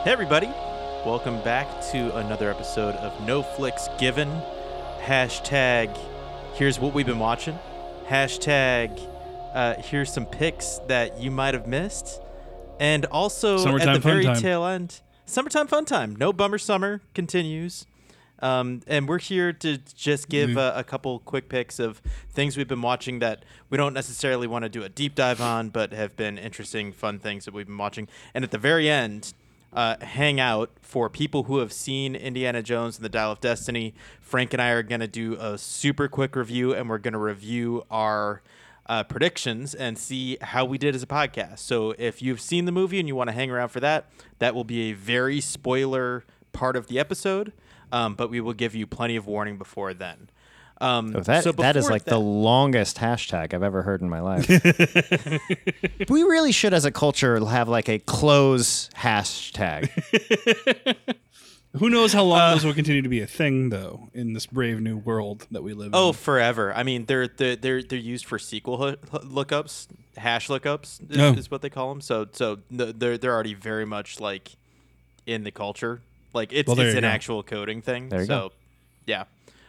Hey everybody, welcome back to another episode of No Flicks Given. Hashtag, here's what we've been watching. Hashtag, here's some picks that you might have missed. And also Summertime at the very fun time. tail end, summertime fun time. No bummer summer continues. And we're here to just give a couple quick picks of things we've been watching that we don't necessarily want to do a deep dive on, but have been interesting, fun things that we've been watching. And at the very end, hang out for people who have seen Indiana Jones and the Dial of Destiny. Frank and I are going to do a super quick review, and we're going to review our predictions and see how we did as a podcast. So if you've seen the movie and you want to hang around for that, that will be a very spoiler part of the episode, but we will give you plenty of warning before then. That is like the longest hashtag I've ever heard in my life. We really should, as a culture, have like a close hashtag. Who knows how long those will continue to be a thing, though, in this brave new world that we live in. Oh, forever. I mean, they're used for SQL lookups, hash lookups is what they call them. So they're already very much like in the culture. Like it's an actual coding thing. There you go. Yeah.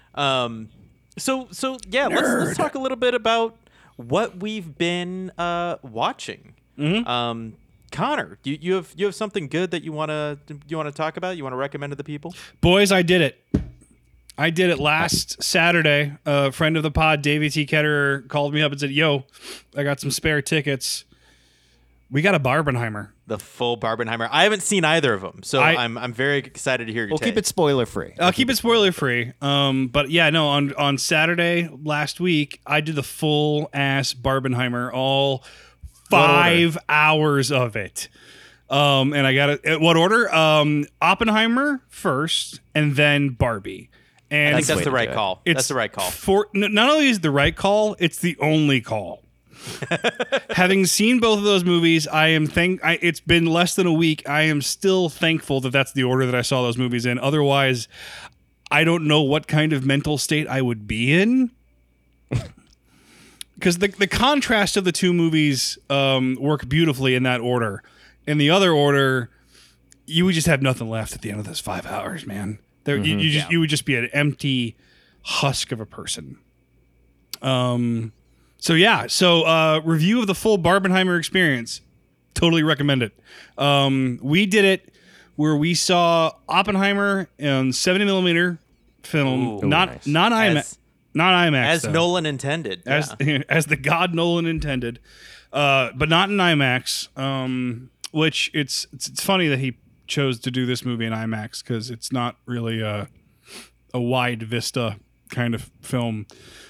So let's talk a little bit about what we've been watching. Mm-hmm. Connor, you have something good that you want to talk about? You want to recommend to the people? Boys, I did it. I did it last Saturday. A friend of the pod, Davey T. Ketterer, called me up and said, "Yo, I got some spare tickets. We got a Barbenheimer." The full Barbenheimer. I haven't seen either of them, so I'm very excited to hear your We'll take. keep it spoiler free. I'll keep it spoiler free. But yeah, no, on Saturday last week, I did the full ass Barbenheimer, all 5 hours of it. And I got it. What order? Oppenheimer first, and then Barbie. And I think that's the right call. That's the right call. Not only is it the right call, it's the only call. Having seen both of those movies, it's been less than a week. I am still thankful that that's the order that I saw those movies in. Otherwise, I don't know what kind of mental state I would be in. Because the contrast of the two movies work beautifully in that order. In the other order, you would just have nothing left at the end of those 5 hours, man. You would just be an empty husk of a person. So review of the full Barbenheimer experience. Totally recommend it. We did it where we saw Oppenheimer in 70mm film, not IMAX, as though. Nolan intended, as the God Nolan intended, but not in IMAX. Which it's funny that he chose to do this movie in IMAX because it's not really a wide vista kind of film.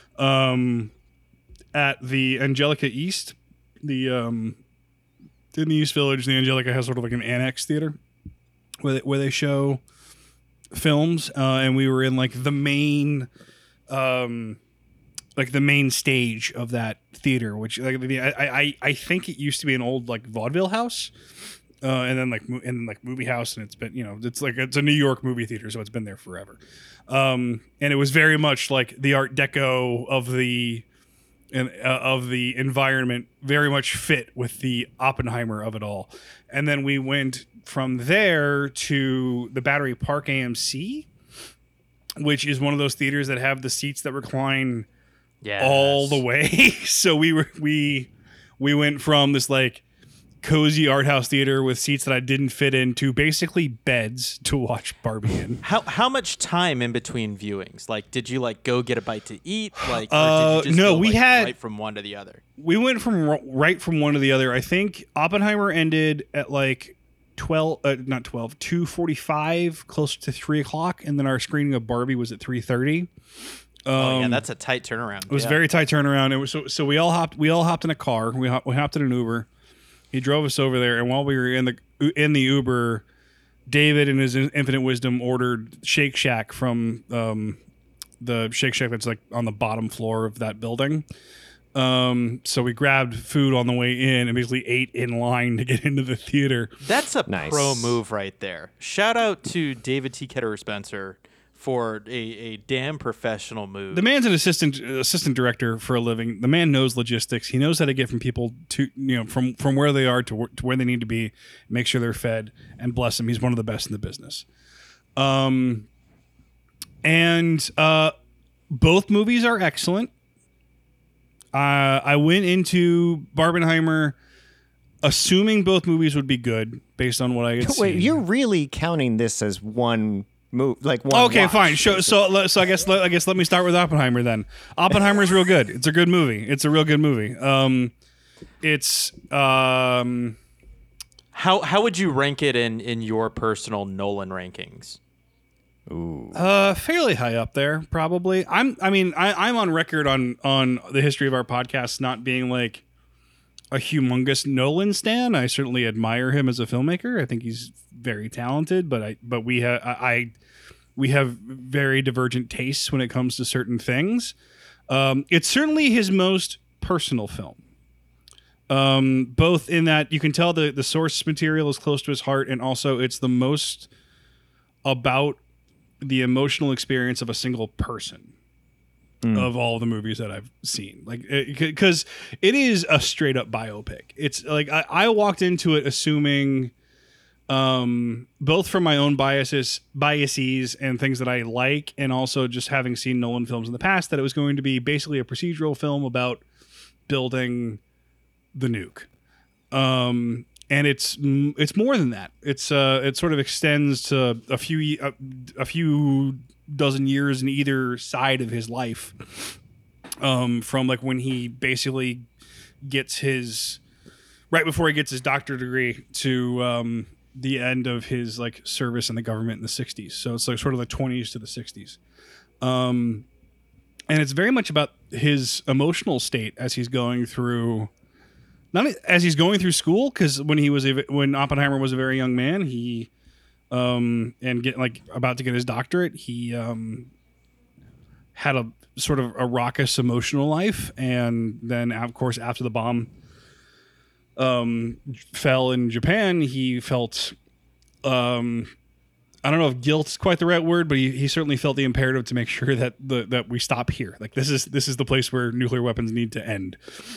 At the Angelica East, in the East Village, the Angelica has sort of like an annex theater where they show films, and we were in like the main stage of that theater, which I think it used to be an old like vaudeville house, and then movie house, and it's been it's a New York movie theater, so it's been there forever, and it was very much like the Art Deco of the environment, very much fit with the Oppenheimer of it all. And then we went from there to the Battery Park AMC, which is one of those theaters that have the seats that recline all the way. So we went from this like cozy art house theater with seats that I didn't fit into basically beds to watch Barbie in. How much time in between viewings? Like, did you like go get a bite to eat? Like, or did you just no, go, we like, had right from one to the other. We went right from one to the other. I think Oppenheimer ended at like 2:45, closer to 3:00, and then our screening of Barbie was at 3:30. That's a tight turnaround. It was a very tight turnaround. It was so we all hopped in a car. We hopped in an Uber. He drove us over there, and while we were in the Uber, David, in his infinite wisdom, ordered Shake Shack from the Shake Shack that's like on the bottom floor of that building. So we grabbed food on the way in and basically ate in line to get into the theater. That's a Nice. pro move right there. Shout out to David T. Ketterer Spencer for a damn professional move. The man's an assistant director for a living. The man knows logistics. He knows how to get from people to from where they are to where they need to be, make sure they're fed, and bless him, he's one of the best in the business. And both movies are excellent. I went into Barbenheimer assuming both movies would be good based on what I had seen. Wait, you're really counting this as one move, like one? Okay, watch. fine. So I guess let me start with Oppenheimer then. Oppenheimer's real good. It's a good movie. It's a real good movie. How would you rank it in your personal Nolan rankings? Ooh. Fairly high up there, probably. I'm on record on the history of our podcast not being like a humongous Nolan stan. I certainly admire him as a filmmaker. I think he's very talented, but we have very divergent tastes when it comes to certain things. It's certainly his most personal film. Both in that you can tell the source material is close to his heart, and also it's the most about the emotional experience of a single person of all the movies that I've seen. Like, because it is a straight up biopic. It's like I walked into it assuming, both from my own biases and things that I like, and also just having seen Nolan films in the past, that it was going to be basically a procedural film about building the nuke. And it's more than that. It sort of extends to a few dozen years in either side of his life, from like when he basically gets right before he gets his doctorate degree to the end of his like service in the government in the 60s. So it's like sort of the 20s to the 60s, and it's very much about his emotional state as he's going through. Not as he's going through school, because when Oppenheimer was a very young man, he about to get his doctorate, he had a sort of a raucous emotional life, and then of course after the bomb fell in Japan, he felt I don't know if guilt's quite the right word, but he certainly felt the imperative to make sure that we stop here. Like this is the place where nuclear weapons need to end.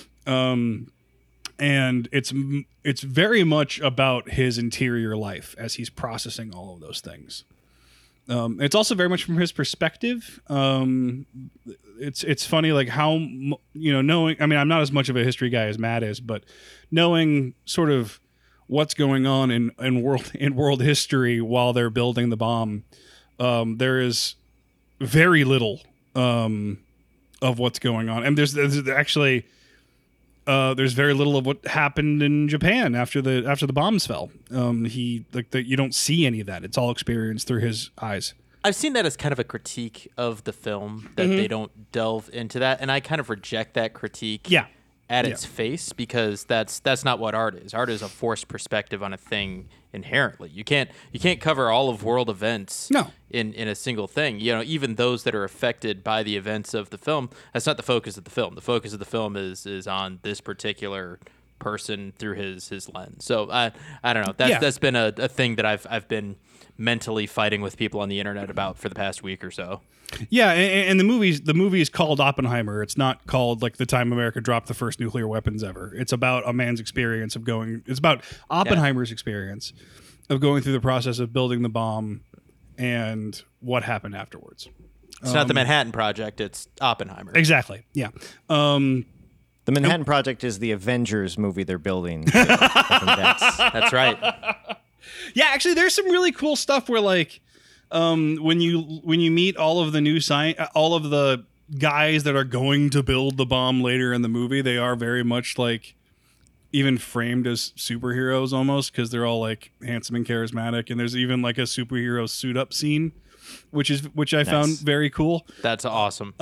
And it's very much about his interior life as he's processing all of those things. It's also very much from his perspective. It's funny, like how, knowing, I mean, I'm not as much of a history guy as Matt is, but knowing sort of what's going on in world history while they're building the bomb, there is very little of what's going on. And there's actually... there's very little of what happened in Japan after the bombs fell. You don't see any of that. It's all experienced through his eyes. I've seen that as kind of a critique of the film, that they don't delve into that, and I kind of reject that critique. At its face, because that's not what art is. Art is a forced perspective on a thing inherently. You can't cover all of world events in a single thing. Even those that are affected by the events of the film, that's not the focus of the film. The focus of the film is on this particular person through his lens. So I don't know. That's been a thing that I've been mentally fighting with people on the internet about for the past week or so. Yeah, and the movie is called Oppenheimer. It's not called like The Time America Dropped the First Nuclear Weapons Ever. It's about a man's experience of going. It's about Oppenheimer's experience of going through the process of building the bomb and what happened afterwards. It's not the Manhattan Project. It's Oppenheimer. Exactly. Yeah. The Manhattan Project is the Avengers movie they're building. I think that's right. Yeah, actually, there's some really cool stuff where like. When you meet all of the guys that are going to build the bomb later in the movie, they are very much like even framed as superheroes almost, because they're all like handsome and charismatic, and there's even like a superhero suit up scene, which I found very cool. That's awesome.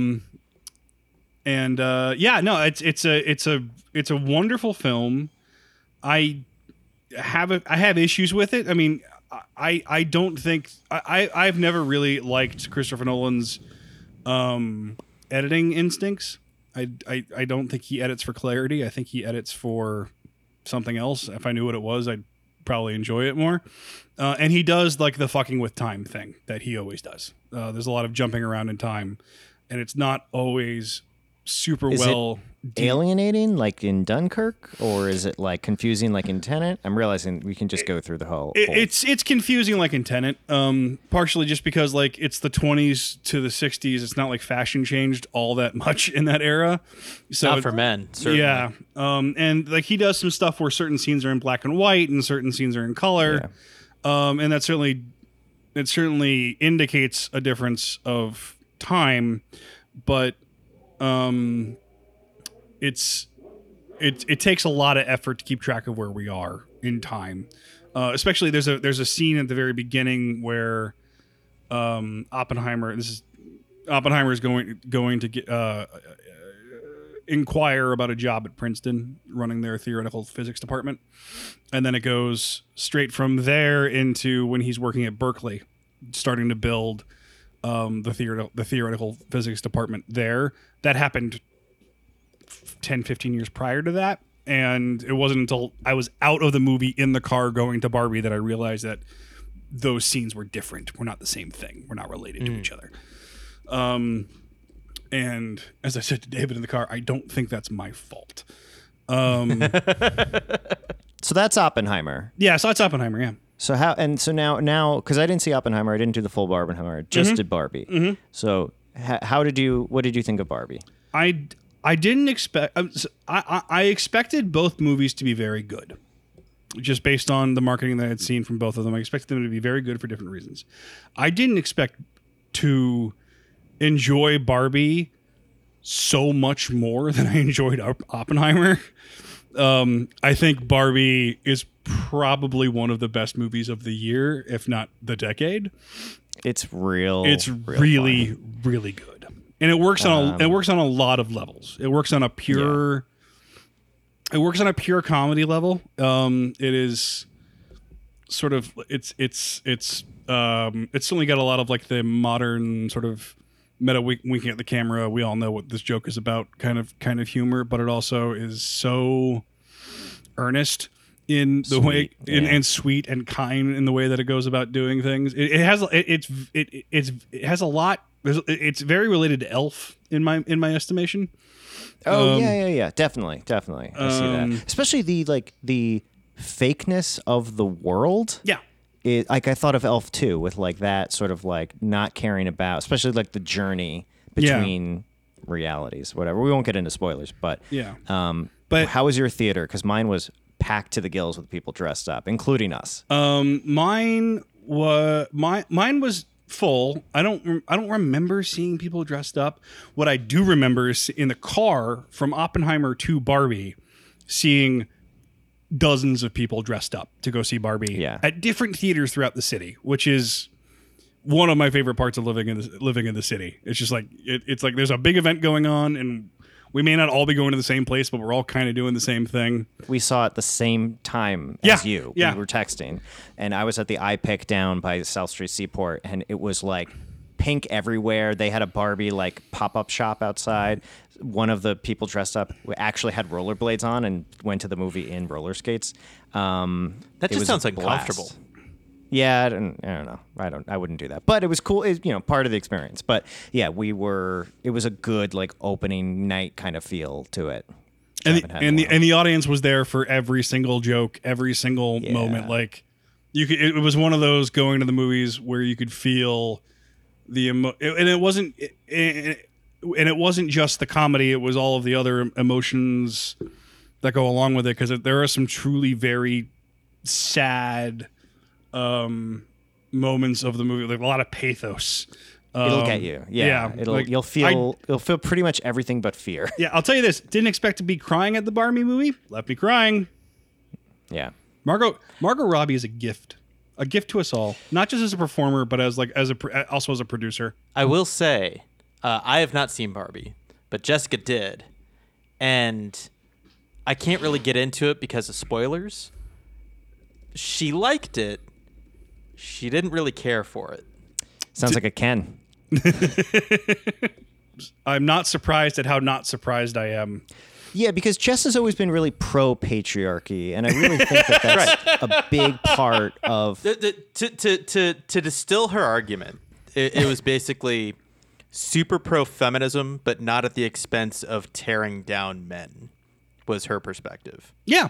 It's a wonderful film. I have issues with it. I mean, I don't think I've never really liked Christopher Nolan's editing instincts. I don't think he edits for clarity. I think he edits for something else. If I knew what it was, I'd probably enjoy it more. And he does like the fucking with time thing that he always does. There's a lot of jumping around in time, and it's not always super alienating like in Dunkirk, or is it like confusing like in Tenet? I'm realizing we can just go through the whole. It's confusing like in Tenet, partially just because like it's the 20s to the 60s. It's not like fashion changed all that much in that era. So not for men, certainly. Yeah, and like he does some stuff where certain scenes are in black and white and certain scenes are in color, and that certainly indicates a difference of time, but. It takes a lot of effort to keep track of where we are in time. Especially there's a scene at the very beginning where Oppenheimer is going to get inquire about a job at Princeton, running their theoretical physics department, and then it goes straight from there into when he's working at Berkeley, starting to build the theoretical physics department there. That happened 10, 15 years prior to that. And it wasn't until I was out of the movie in the car going to Barbie that I realized that those scenes were different. We're not the same thing. We're not related to each other. And as I said to David in the car, I don't think that's my fault. So that's Oppenheimer. Yeah, so that's Oppenheimer, yeah. So now, because I didn't see Oppenheimer, I didn't do the full Barbenheimer, just did Barbie. Mm-hmm. So what did you think of Barbie? I didn't expect. I expected both movies to be very good, just based on the marketing that I had seen from both of them. I expected them to be very good for different reasons. I didn't expect to enjoy Barbie so much more than I enjoyed Oppenheimer. I think Barbie is probably one of the best movies of the year, if not the decade. It's really good. And it works on a lot of levels. It works on a pure comedy level. It is sort of it's certainly got a lot of like the modern sort of meta winking at the camera. We all know what this joke is about, kind of humor, but it also is so earnest in the way and sweet and kind in the way that it goes about doing things. It has a lot. It's very related to Elf in my estimation. Oh yeah, definitely. I see that, especially the fakeness of the world. Yeah, like I thought of Elf too, with like that sort of like not caring about, especially like the journey between realities, whatever. We won't get into spoilers, but but how was your theater? Because mine was packed to the gills with people dressed up, including us. Mine was full. I don't remember seeing people dressed up. What I do remember is in the car from Oppenheimer to Barbie, seeing dozens of people dressed up to go see Barbie at different theaters throughout the city, which is one of my favorite parts of living in the city. It's just like it's like there's a big event going on, and we may not all be going to the same place, but we're all kind of doing the same thing. We saw it the same time as you. Yeah. We were texting, and I was at the iPic down by South Street Seaport, and it was like pink everywhere. They had a Barbie like pop-up shop outside. One of the people dressed up actually had rollerblades on and went to the movie in roller skates. That just sounds uncomfortable. Yeah, I don't know. I wouldn't do that. But it was cool. Part of the experience. But yeah, it was a good like opening night kind of feel to it. And the audience was there for every single joke, every single moment. Like it was one of those going to the movies where you could feel the and it wasn't just the comedy. It was all of the other emotions that go along with it, because there are some truly very sad moments of the movie, like a lot of pathos. It'll get you. Yeah. You'll feel pretty much everything but fear. Yeah, I'll tell you this. Didn't expect to be crying at the Barbie movie. Left me crying. Yeah. Margot Robbie is a gift to us all, not just as a performer, but also as a producer. I will say, I have not seen Barbie, but Jessica did, and I can't really get into it because of spoilers. She liked it. She didn't really care for it. Sounds like a Ken. I'm not surprised at how not surprised I am. Yeah, because Jess has always been really pro patriarchy, and I really think that that's a big part of to distill her argument. It was basically super pro feminism, but not at the expense of tearing down men. Was her perspective? Yeah.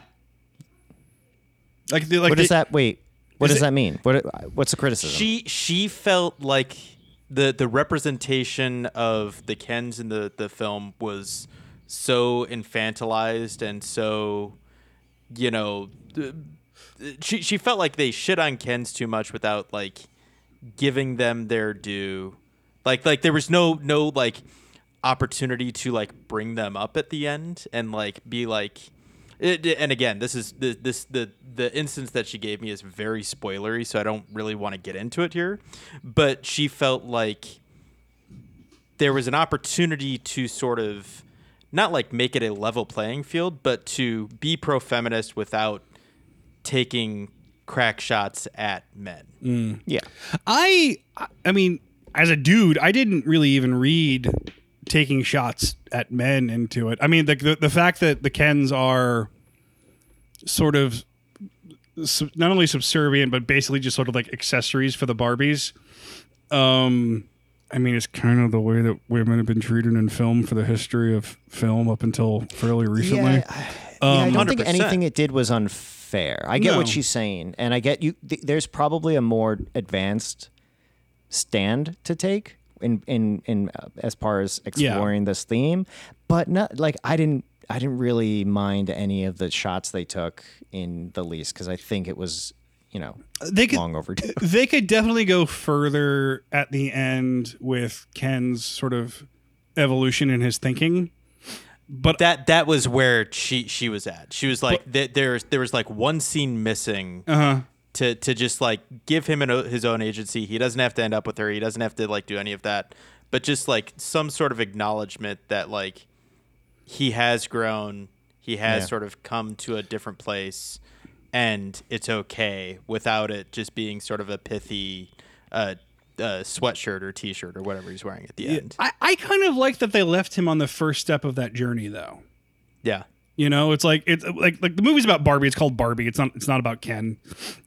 What does that? Wait, what does that mean? What's the criticism? She felt like the representation of the Kens in the film was so infantilized and so, you know, she felt like they shit on Kens too much without like giving them their due. Like there was no like opportunity to like bring them up at the end and like be like. And again, this is the instance that she gave me is very spoilery, so I don't really want to get into it here. But she felt like there was an opportunity to sort of not like make it a level playing field, but to be pro-feminist without taking crack shots at men. Yeah, I mean, as a dude, I didn't really even read taking shots at men into it. I mean, the fact that the Kens are sort of not only subservient, but basically just sort of like accessories for the Barbies. I mean, it's kind of the way that women have been treated in film for the history of film up until fairly recently. I don't think anything it did was unfair. I get what she's saying, and I get you. There's probably a more advanced stand to take in as far as exploring this theme, but not like I didn't really mind any of the shots they took in the least because I think it was long overdue. They could definitely go further at the end with Ken's sort of evolution in his thinking, but that was where she was at. She was like there was like one scene missing. To just like give him his own agency. He doesn't have to end up with her. He doesn't have to like do any of that. But just like some sort of acknowledgement that like he has grown. He has sort of come to a different place, and it's okay without it just being sort of a pithy sweatshirt or T-shirt or whatever he's wearing at the end. I kind of like that they left him on the first step of that journey, though. Yeah. It's like the movie's about Barbie. It's called Barbie. It's not about Ken.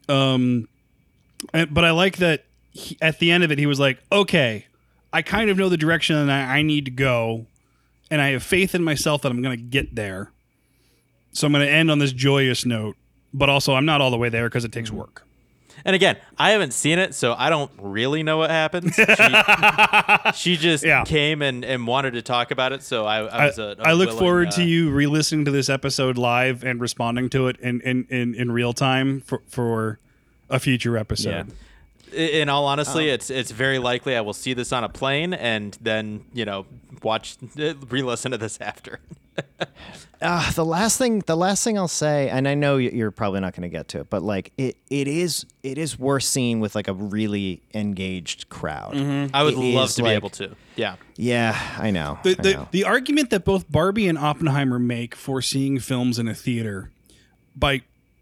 But I like that at the end of it, he was like, okay, I kind of know the direction that I need to go, and I have faith in myself that I'm going to get there. So I'm going to end on this joyous note, but also I'm not all the way there because it takes work. And again, I haven't seen it, so I don't really know what happens. She just came and wanted to talk about it, so I look forward to you re-listening to this episode live and responding to it in real time for a future episode. Yeah. In all honesty, it's very likely I will see this on a plane and then re-listen to this after. The last thing I'll say, and I know you're probably not going to get to it, but like it is worth seeing with like a really engaged crowd. Mm-hmm. I would love to be able to. Yeah. Yeah, I know. The argument that both Barbie and Oppenheimer make for seeing films in a theater, but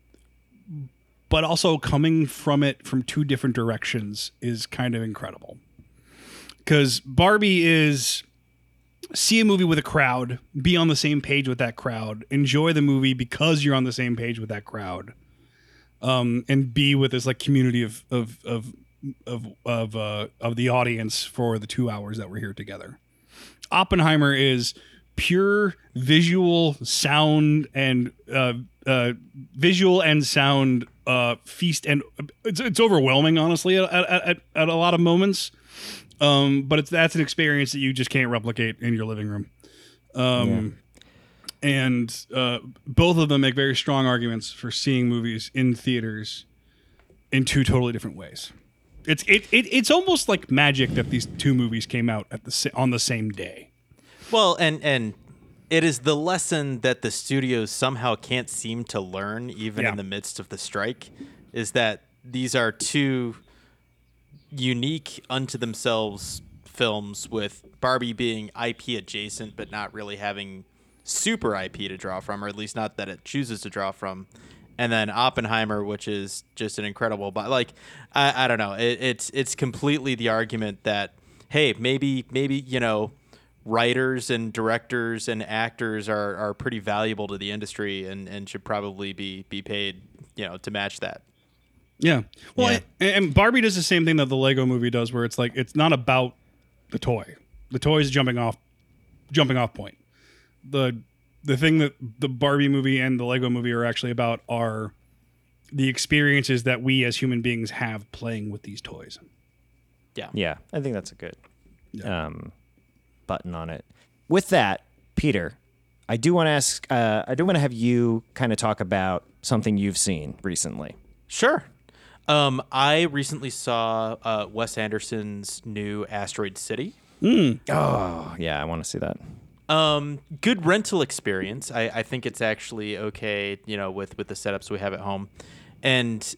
also coming from it from two different directions, is kind of incredible. Because Barbie is see a movie with a crowd, be on the same page with that crowd, enjoy the movie because you're on the same page with that crowd, and be with this like community of the audience for the 2 hours that we're here together. Oppenheimer is pure visual sound and sound feast, and it's overwhelming, honestly, at a lot of moments. But that's an experience that you just can't replicate in your living room. And both of them make very strong arguments for seeing movies in theaters in two totally different ways. It's almost like magic that these two movies came out on the same day. Well, and it is the lesson that the studios somehow can't seem to learn, even in the midst of the strike, is that these are two unique unto themselves films, with Barbie being IP adjacent but not really having super IP to draw from, or at least not that it chooses to draw from, and then Oppenheimer, which is just an incredible, but like I don't know, it's completely the argument that, hey, maybe writers and directors and actors are pretty valuable to the industry and should probably be paid, to match that. Yeah. Well, and Barbie does the same thing that the Lego movie does, where it's like, it's not about the toy. The toy is jumping off point. The thing that the Barbie movie and the Lego movie are actually about are the experiences that we as human beings have playing with these toys. Yeah. Yeah. I think that's a good button on it. With that, Peter, I do want to have you kind of talk about something you've seen recently. Sure. I recently saw Wes Anderson's new Asteroid City. Oh, yeah, I want to see that. Good rental experience. I think it's actually okay, with the setups we have at home. And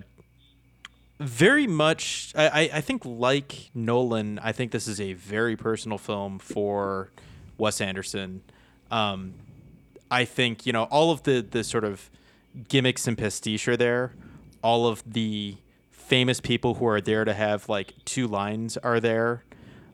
very much, I think like Nolan, I think this is a very personal film for Wes Anderson. I think, all of the sort of gimmicks and pastiche are there. All of the famous people who are there to have like 2 lines are there.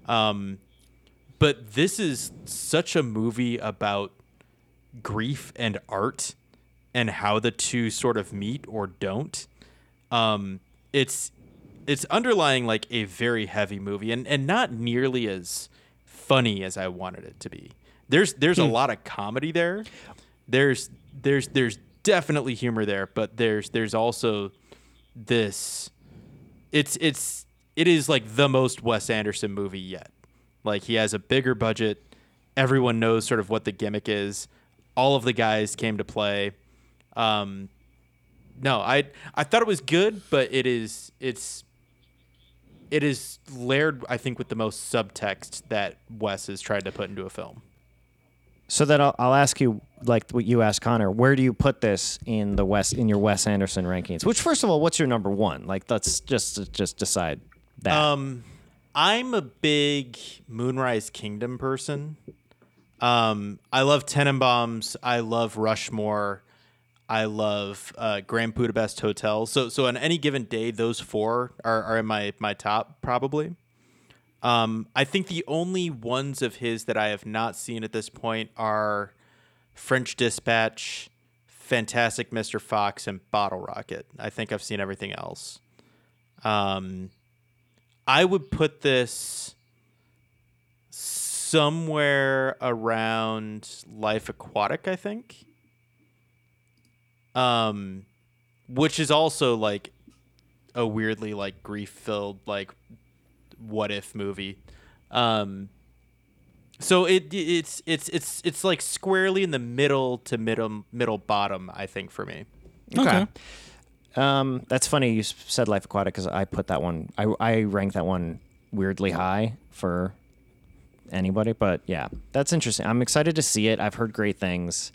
But this is such a movie about grief and art and how the two sort of meet or don't. It's underlying like a very heavy movie and not nearly as funny as I wanted it to be. There's a lot of comedy there. There's definitely humor there, but there's also this. It is like the most Wes Anderson movie yet. Like, he has a bigger budget. Everyone knows sort of what the gimmick is. All of the guys came to play. No, I thought it was good, but it's layered, I think, with the most subtext that Wes has tried to put into a film. So then I'll ask you, like what you asked Connor, where do you put this in your Wes Anderson rankings? Which, first of all, what's your number one? Like, let's just decide that. I'm a big Moonrise Kingdom person. I love Tenenbaums. I love Rushmore. I love Grand Budapest Hotel. So on any given day, those 4 are in my top probably. I think the only ones of his that I have not seen at this point are French Dispatch, Fantastic Mr. Fox, and Bottle Rocket. I think I've seen everything else. I would put this somewhere around Life Aquatic, I think. Which is also like a weirdly like grief-filled like what if movie. So it's like squarely in the middle to middle bottom, I think, for me. Okay. That's funny you said Life Aquatic, because I put that one, I ranked that one weirdly high for anybody, but yeah, that's interesting. I'm excited to see it. I've heard great things.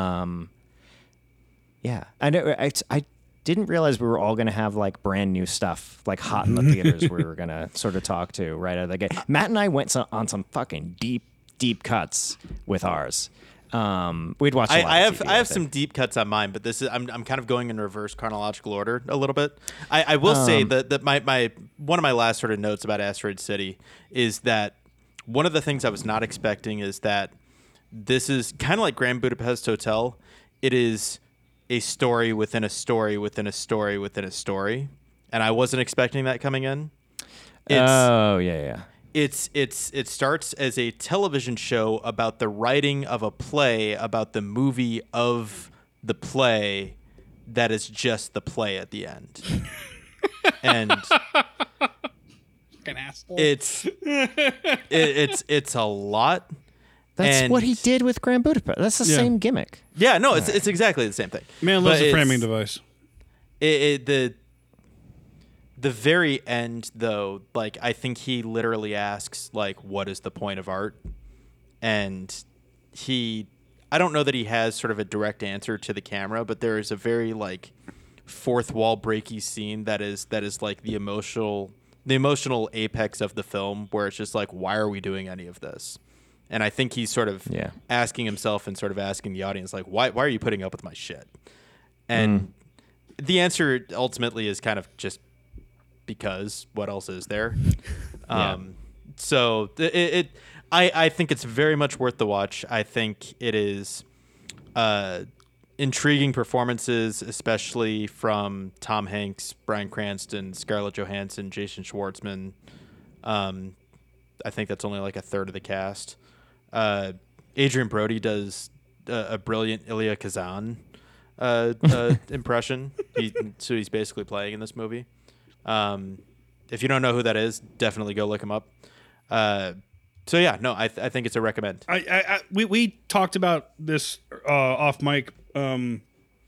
Yeah, I know. I didn't realize we were all going to have like brand new stuff like hot in the theaters we were going to sort of talk to right out of the gate. Matt and I went on some fucking deep cuts with ours. We'd watch. I have some deep cuts on mine, but this is I'm kind of going in reverse chronological order a little bit. I will say that my one of my last sort of notes about Asteroid City is that one of the things I was not expecting is that this is kind of like Grand Budapest Hotel. It is a story within a story within a story within a story, and I wasn't expecting that coming in. Yeah. It starts as a television show about the writing of a play about the movie of the play that is just the play at the end. And an asshole. It's a lot. That's what he did with Grand Budapest. That's the same gimmick. Yeah, no, it's exactly the same thing. Man loves a framing device. The very end, though, like, I think he literally asks, like, what is the point of art? And I don't know that he has sort of a direct answer to the camera, but there is a very, like, fourth wall breaky scene that is like the emotional apex of the film, where it's just like, why are we doing any of this? And I think he's sort of asking himself and sort of asking the audience, like, why are you putting up with my shit? And the answer ultimately is kind of just because what else is there? So I think it's very much worth the watch. I think it is intriguing performances, especially from Tom Hanks, Bryan Cranston, Scarlett Johansson, Jason Schwartzman. I think that's only like a third of the cast. Adrian Brody does a brilliant Elia Kazan impression. So he's basically playing in this movie. If you don't know who that is, definitely go look him up. So yeah, no, I think it's a recommend. We talked about this off mic, and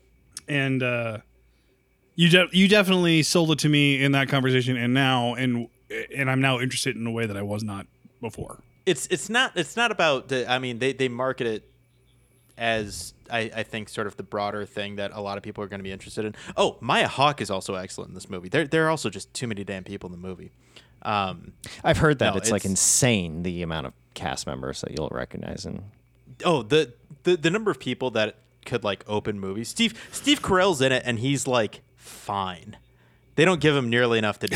you definitely sold it to me in that conversation, and I'm now interested in a way that I was not before. It's not about the. I mean, they market it as I think sort of the broader thing that a lot of people are going to be interested in. Oh, Maya Hawke is also excellent in this movie. There are also just too many damn people in the movie. I've heard that it's like insane the amount of cast members that you'll recognize. And the number of people that could like open movies. Steve Carell's in it and he's like fine. They don't give him nearly enough to do.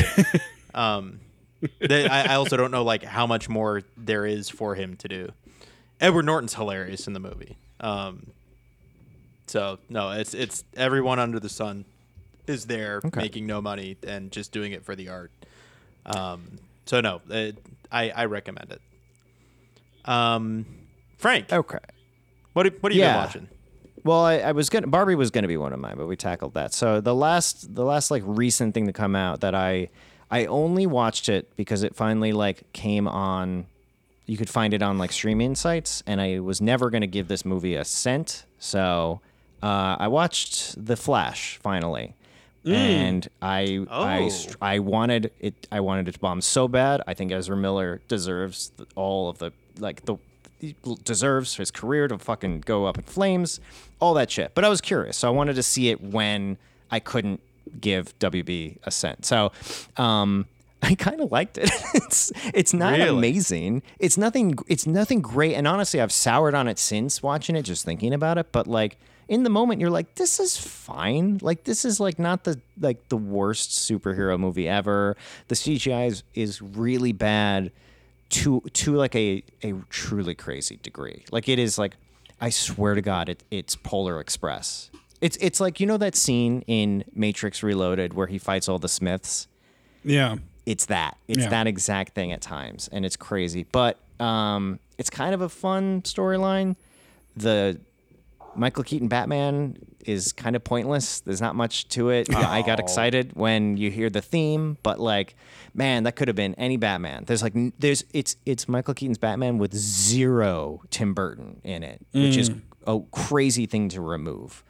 I also don't know like how much more there is for him to do. Edward Norton's hilarious in the movie. So no, it's everyone under the sun is there making no money and just doing it for the art. So no, I recommend it. Frank. Okay. What have you been watching? Well, Barbie was gonna be one of mine, but we tackled that. So the last like recent thing to come out that I only watched it because it finally like came on. You could find it on like streaming sites, and I was never gonna give this movie a cent. So I watched The Flash finally. And I wanted it to bomb so bad. I think Ezra Miller deserves deserves his career to fucking go up in flames, all that shit. But I was curious, so I wanted to see it when I couldn't give WB a cent. So I kind of liked it. It's not amazing. It's nothing great. And honestly, I've soured on it since watching it, just thinking about it. But like, in the moment, you're like, this is fine. Like, this is like not the worst superhero movie ever. The CGI is really bad to like a truly crazy degree. Like, it is like, I swear to God, it's Polar Express. It's like, you know that scene in Matrix Reloaded where he fights all the Smiths? Yeah. It's that. It's that exact thing at times, and it's crazy. But it's kind of a fun storyline. The Michael Keaton Batman is kind of pointless. There's not much to it. Oh. I got excited when you hear the theme, but like, man, that could have been any Batman. It's Michael Keaton's Batman with zero Tim Burton in it, which is a crazy thing to remove.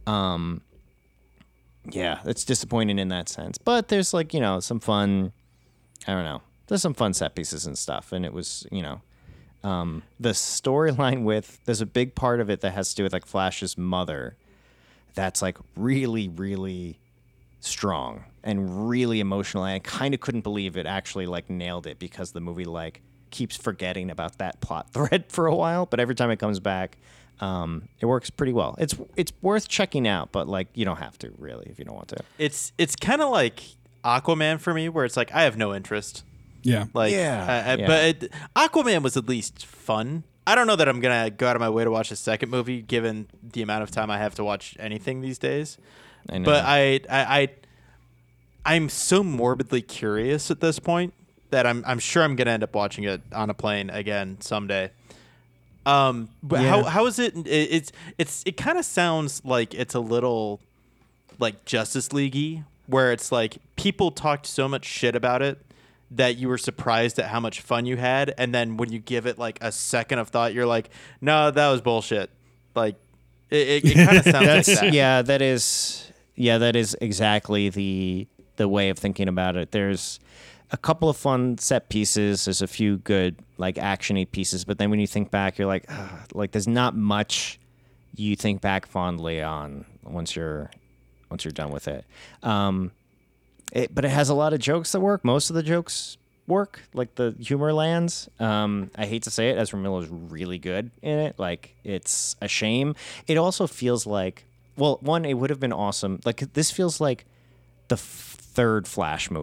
Yeah, it's disappointing in that sense. But there's like, some fun, I don't know. There's some fun set pieces and stuff, and it was, the storyline there's a big part of it that has to do with like Flash's mother that's like really, really strong and really emotional. And I kind of couldn't believe it actually like nailed it because the movie like keeps forgetting about that plot thread for a while. But every time it comes back, it works pretty well. It's worth checking out, but like you don't have to really if you don't want to. It's kind of like Aquaman for me where it's like I have no interest. Yeah. But Aquaman was at least fun. I don't know that I'm going to go out of my way to watch a second movie given the amount of time I have to watch anything these days. I know. But I'm so morbidly curious at this point that I'm sure I'm going to end up watching it on a plane again someday. But how is it? It kind of sounds like it's a little like Justice League-y where it's like people talked so much shit about it that you were surprised at how much fun you had, and then when you give it like a second of thought, you're like, no, that was bullshit. Like it kind of sounds like that. Yeah, that is exactly the way of thinking about it. There's a couple of fun set pieces. There's a few good like actiony pieces, but then when you think back, you're like there's not much you think back fondly on once you're done with it. But it has a lot of jokes that work. Most of the jokes work, like the humor lands. I hate to say it, Ezra Miller is really good in it. Like, it's a shame. It also feels like, well, one, it would have been awesome. Like, this feels like the third Flash movie.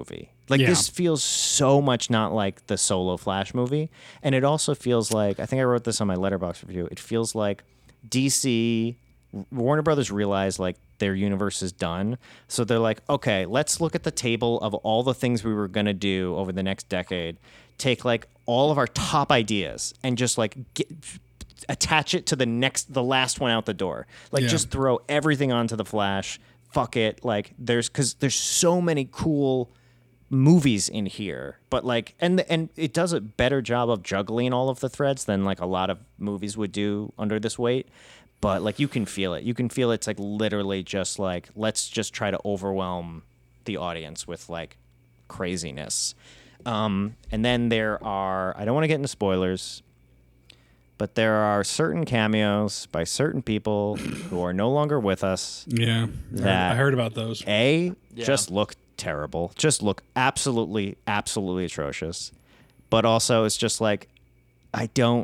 Like this feels so much not like the solo Flash movie. And it also feels like, I think I wrote this on my Letterboxd review, it feels like DC, Warner Brothers realized like their universe is done. So they're like, okay, let's look at the table of all the things we were going to do over the next decade, take like all of our top ideas and just like attach it to the last one out the door. Like just throw everything onto the Flash. Fuck it. Like because there's so many cool movies in here, but like and it does a better job of juggling all of the threads than like a lot of movies would do under this weight. But like you can feel it's like literally just like, let's just try to overwhelm the audience with like craziness. And then there are, I don't want to get into spoilers, but there are certain cameos by certain people who are no longer with us. Yeah, that I heard about those. Just look terrible, just look absolutely atrocious. But also it's just like, I don't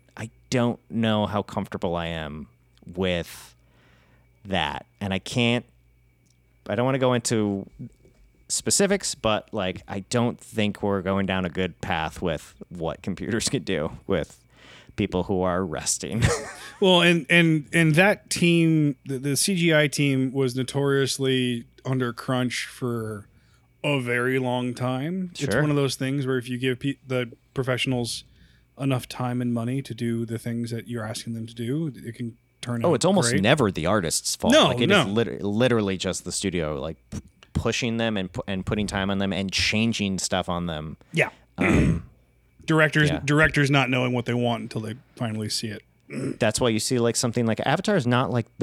know how comfortable I am with that. And I don't want to go into specifics, but like I don't think we're going down a good path with what computers can do with people who are resting. Well, and that team, the CGI team, was notoriously under crunch for a very long time. Sure. It's one of those things where if you give the professionals enough time and money to do the things that you're asking them to do, it can turn out it's almost great. Never the artist's fault. No, like it is literally just the studio like pushing them and putting time on them and changing stuff on them. Yeah. Directors not knowing what they want until they finally see it. That's why you see like something like Avatar is not like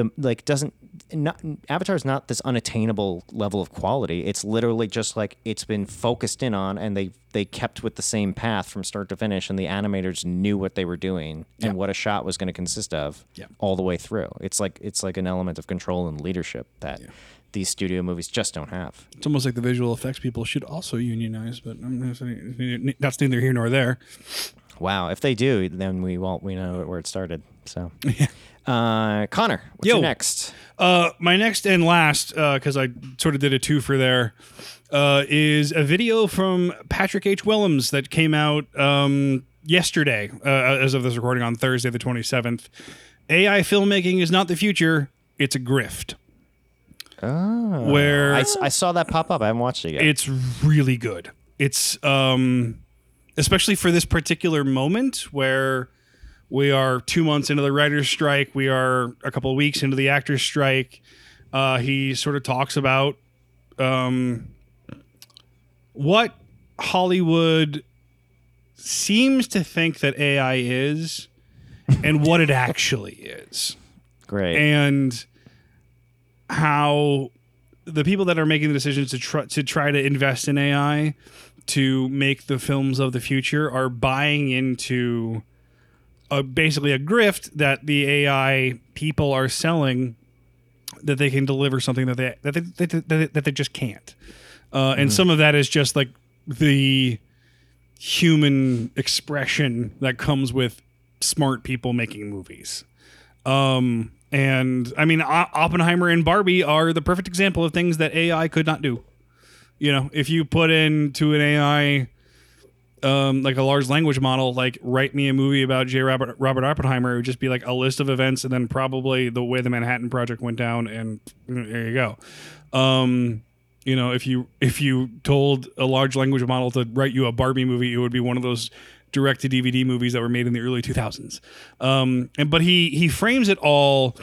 Avatar is not this unattainable level of quality. It's literally just like it's been focused in on, and they kept with the same path from start to finish, and the animators knew what they were doing and what a shot was going to consist of all the way through. It's like an element of control and leadership that these studio movies just don't have. It's almost like the visual effects people should also unionize, but that's neither here nor there. Wow, if they do, then we know where it started. So, Connor, what's your next? My next and last, because I sort of did a twofer there, is a video from Patrick H. Willems that came out yesterday, as of this recording on Thursday the 27th. AI filmmaking is not the future; it's a grift. Oh, where I saw that pop up. I haven't watched it yet. It's really good. It's especially for this particular moment where we are 2 months into the writer's strike. We are a couple of weeks into the actor's strike. He sort of talks about what Hollywood seems to think that AI is and what it actually is. Great. And how the people that are making the decisions to try to invest in AI to make the films of the future are buying into basically a grift that the AI people are selling, that they can deliver something that they just can't. And some of that is just like the human expression that comes with smart people making movies. And I mean, Oppenheimer and Barbie are the perfect example of things that AI could not do. You know, if you put into an AI, like a large language model, like write me a movie about Robert Oppenheimer, it would just be like a list of events and then probably the way the Manhattan Project went down, and there you go. You know, if you told a large language model to write you a Barbie movie, it would be one of those direct-to-DVD movies that were made in the early 2000s. But he frames it all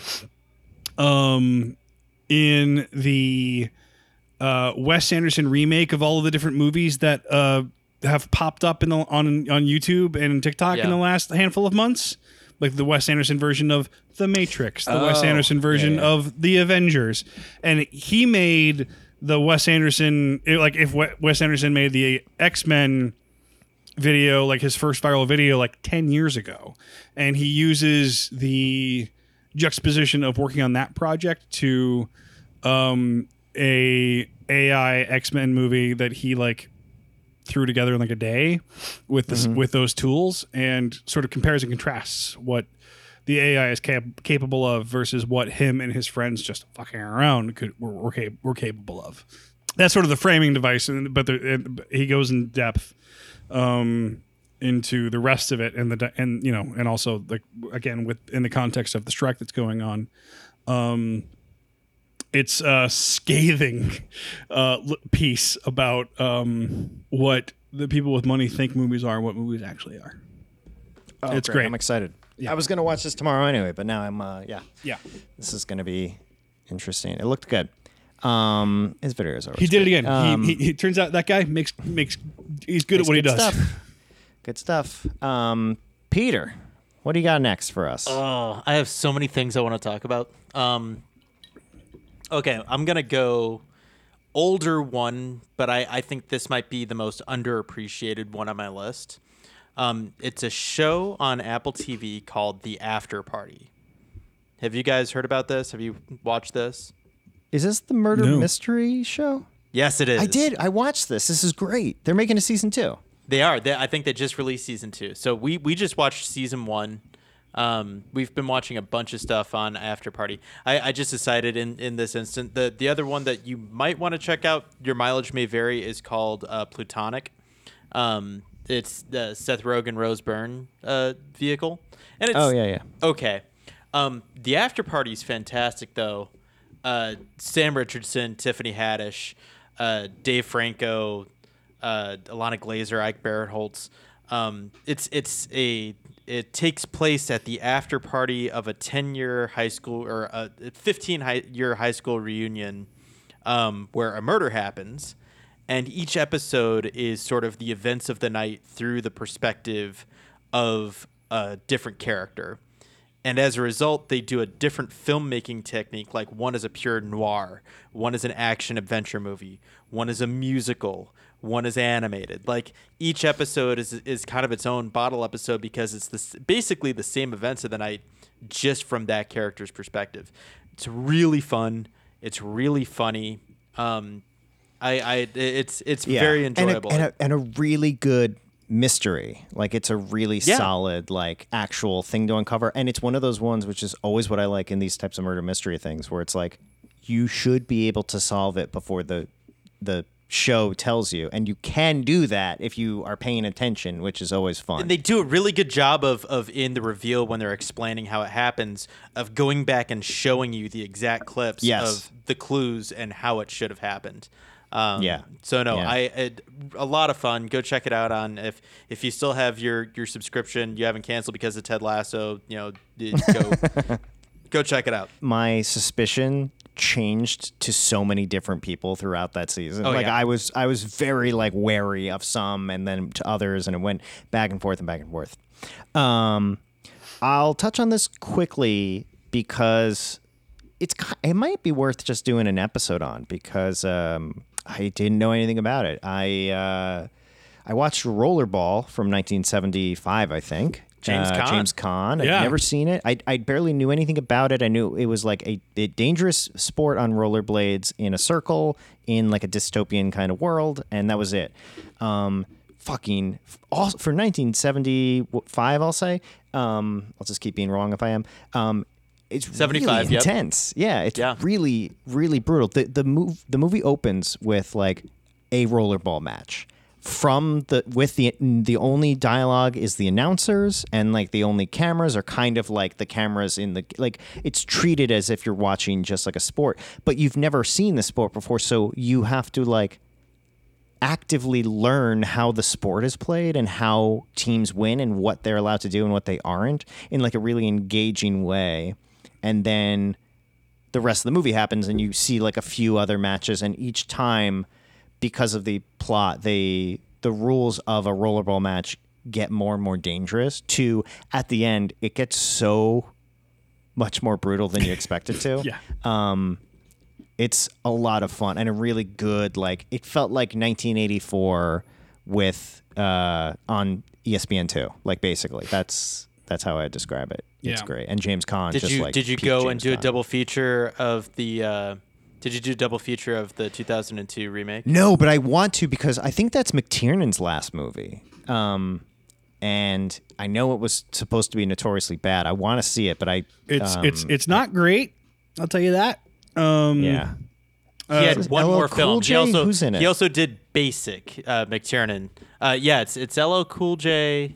in the Wes Anderson remake of all of the different movies that have popped up on YouTube and TikTok in the last handful of months. Like the Wes Anderson version of The Matrix, the Wes Anderson version of The Avengers. And he made the Wes Anderson, like if Wes Anderson made the X-Men video, like his first viral video, like 10 years ago. And he uses the juxtaposition of working on that project to a AI X-Men movie that he like threw together in like a day with this with those tools, and sort of compares and contrasts what the AI is capable of versus what him and his friends just fucking around were capable of. That's sort of the framing device, but he goes in depth into the rest of it, and also like again in the context of the strike that's going on. It's a scathing piece about what the people with money think movies are and what movies actually are. Oh, it's great. I'm excited. Yeah. I was going to watch this tomorrow anyway, but now I'm Yeah. This is going to be interesting. It looked good. His videos are. He did it again. He turns out that guy makes he's good at what he does. Stuff. Good stuff. Peter, what do you got next for us? Oh, I have so many things I want to talk about. Okay, I'm gonna go older one, but I think this might be the most underappreciated one on my list. It's a show on Apple TV called The After Party. Have you guys heard about this? Have you watched this? Is this the murder mystery show? Yes, it is. I did. I watched this. This is great. They're making a season 2. They are. I think they just released season 2. So we just watched season 1. We've been watching a bunch of stuff on After Party. I just decided in this instant the other one that you might want to check out, your mileage may vary, is called Plutonic. It's the Seth Rogen, Rose Byrne vehicle. And it's, okay. The After Party is fantastic though. Sam Richardson, Tiffany Haddish, Dave Franco, Alana Glazer, Ike Barinholtz. It takes place at the after party of a 10-year high school or a 15-year high school reunion, where a murder happens, and each episode is sort of the events of the night through the perspective of a different character. And as a result, they do a different filmmaking technique. Like one is a pure noir, one is an action adventure movie, one is a musical, one is animated. Like each episode is kind of its own bottle episode because it's basically the same events of the night, just from that character's perspective. It's really fun. It's really funny. It's very enjoyable and a really good mystery. Like it's a really solid, like actual thing to uncover. And it's one of those ones, which is always what I like in these types of murder mystery things, where it's like you should be able to solve it before the show tells you, and you can do that if you are paying attention, which is always fun. And they do a really good job of in the reveal when they're explaining how it happens, of going back and showing you the exact clips of the clues and how it should have happened. So a lot of fun. Go check it out on if you still have your subscription, you haven't canceled because of Ted Lasso. Go check it out. My suspicion changed to so many different people throughout that season. I was very like wary of some, and then to others, and it went back and forth and back and forth. I'll touch on this quickly because it might be worth just doing an episode on, because I didn't know anything about it. I watched Rollerball from 1975, I think. James Caan. I'd never seen it. I barely knew anything about it. I knew it was like a dangerous sport on rollerblades in a circle in like a dystopian kind of world, and that was it. For 1975, I'll say. I'll just keep being wrong if I am. It's 75, really intense. Yeah, it's really, really brutal. The movie opens with like a rollerball match. The only dialogue is the announcers, and like the only cameras are kind of like the cameras in the, like it's treated as if you're watching just like a sport, but you've never seen the sport before, so you have to like actively learn how the sport is played and how teams win and what they're allowed to do and what they aren't in like a really engaging way. And then the rest of the movie happens and you see like a few other matches, and each time, because of the plot, the rules of a rollerball match get more and more dangerous to, at the end, it gets so much more brutal than you expect it to. It's a lot of fun and a really good, like, it felt like 1984 with on ESPN2. Like, basically, that's how I describe it. It's great. And James Caan. Did you go and do a double feature of the? Did you do a double feature of the 2002 remake? No, but I want to, because I think that's McTiernan's last movie. And I know it was supposed to be notoriously bad. I want to see it, but it's not great. I'll tell you that. He had one LL more Cool film. J? Who's in it? He also did Basic, McTiernan. Yeah, it's LL Cool J.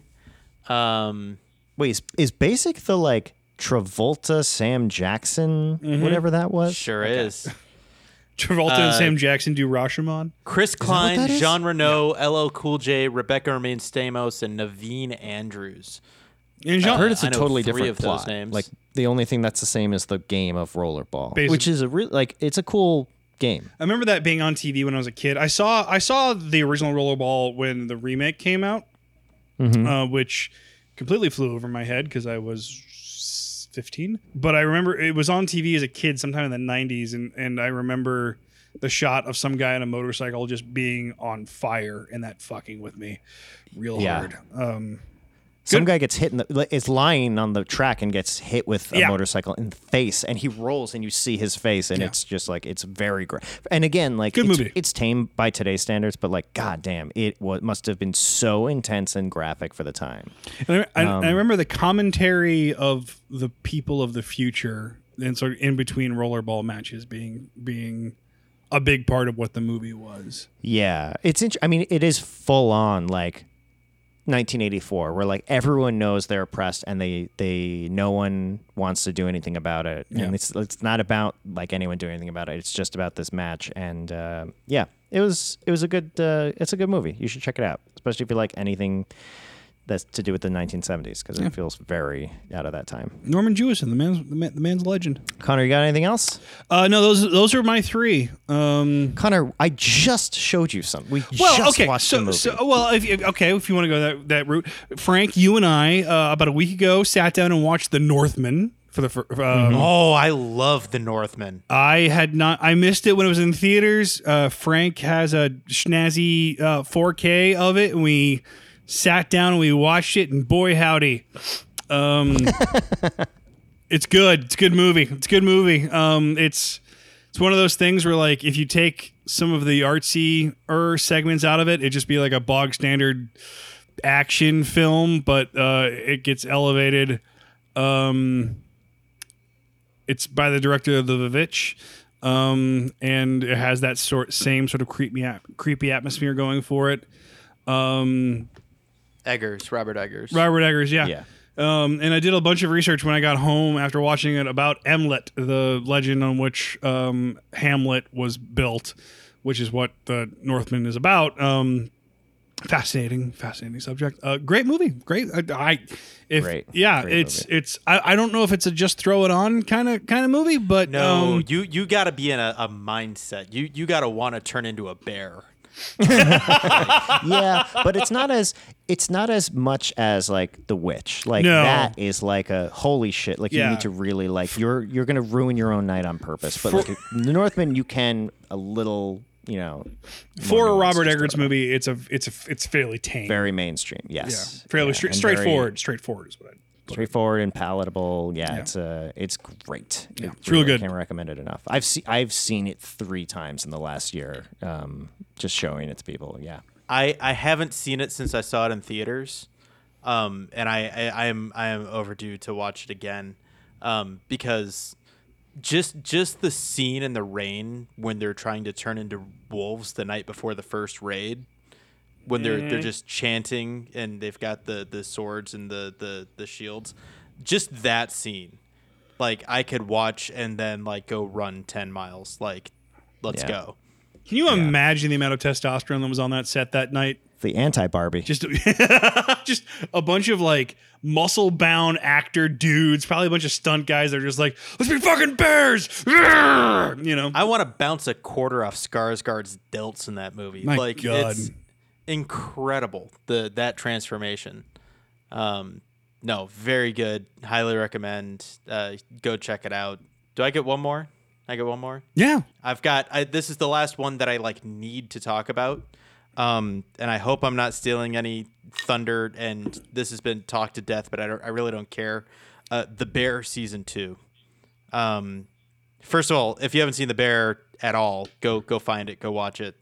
Wait, is Basic the like Travolta, Sam Jackson, whatever that was? Sure is. Travolta and Sam Jackson do Rashomon. Chris Klein, that is? Jean Reno, LL Cool J, Rebecca Romaine Stamos, and Naveen Andrews. And I heard Jean, it's a I know totally 3 different of those plot. names. Like the only thing that's the same is the game of rollerball, Basic- which is a like it's a cool game. I remember that being on TV when I was a kid. I saw the original Rollerball when the remake came out, which completely flew over my head because I was 15. But I remember it was on TV as a kid sometime in the 90s, and I remember the shot of some guy on a motorcycle just being on fire and that fucking with me real hard. Some guy gets hit is lying on the track and gets hit with a motorcycle in the face, and he rolls, and you see his face, and it's just like it's very great. And again, like Good movie. It's tame by today's standards, but like goddamn, it must have been so intense and graphic for the time. And I remember the commentary of the people of the future and sort of in between rollerball matches being a big part of what the movie was. Yeah, I mean, it is full on like 1984, where like everyone knows they're oppressed and they no one wants to do anything about it, and it's not about like anyone doing anything about it. It's just about this match, and it was a good it's a good movie. You should check it out, especially if you like anything that's to do with the 1970s, because it feels very out of that time. Norman Jewison, the man's legend. Connor, you got anything else? No, those are my 3. Connor, I just showed you some. We just watched the movie. If you want to go that route, Frank, you and I about a week ago sat down and watched The Northman for the. Oh, I love The Northman. I missed it when it was in theaters. Frank has a schnazzy 4K of it, and we sat down and we watched it, and boy howdy, it's good. It's a good movie. It's one of those things where like if you take some of the artsy segments out of it, it'd just be like a bog standard action film, but it gets elevated. It's by the director of The Vivitch, and it has that same sort of creepy atmosphere going for it. Robert Eggers. Yeah. And I did a bunch of research when I got home after watching it about Emlet, the legend on which Hamlet was built, which is what The Northman is about. Fascinating subject. Great movie. Great. Great it's. I don't know if it's a just throw it on kind of movie, but no, you got to be in a mindset. You got to want to turn into a bear. Yeah, but it's not as much as like The Witch. Like that is like a holy shit. Like you need to really like you're gonna ruin your own night on purpose. But like The Northman, you can a little, for a Robert Eggers movie, it's fairly tame, very mainstream. Yes, yeah, fairly straightforward. Straightforward is what I. Straightforward and palatable. Yeah. It's great. Yeah, it's really good. I can't recommend it enough. I've seen it 3 times in the last year, just showing it to people. Yeah, I haven't seen it since I saw it in theaters, and I am overdue to watch it again, because just the scene in the rain when they're trying to turn into wolves the night before the first raid. When they're just chanting and they've got the swords and the shields, just that scene, like I could watch and then like go run 10 miles. Like, let's go. Can you imagine the amount of testosterone that was on that set that night? The anti-Barbie. Just a bunch of like muscle-bound actor dudes, probably a bunch of stunt guys that are just like, let's be fucking bears. I want to bounce a quarter off Skarsgård's delts in that movie. My God. It's incredible, that transformation. No, very good. Highly recommend. Go check it out. Do I get one more? Yeah. I've got this is the last one that I like need to talk about, and I hope I'm not stealing any thunder, and this has been talked to death, but I really don't care. The Bear season 2. First of all, if you haven't seen The Bear at all, go find it, go watch it.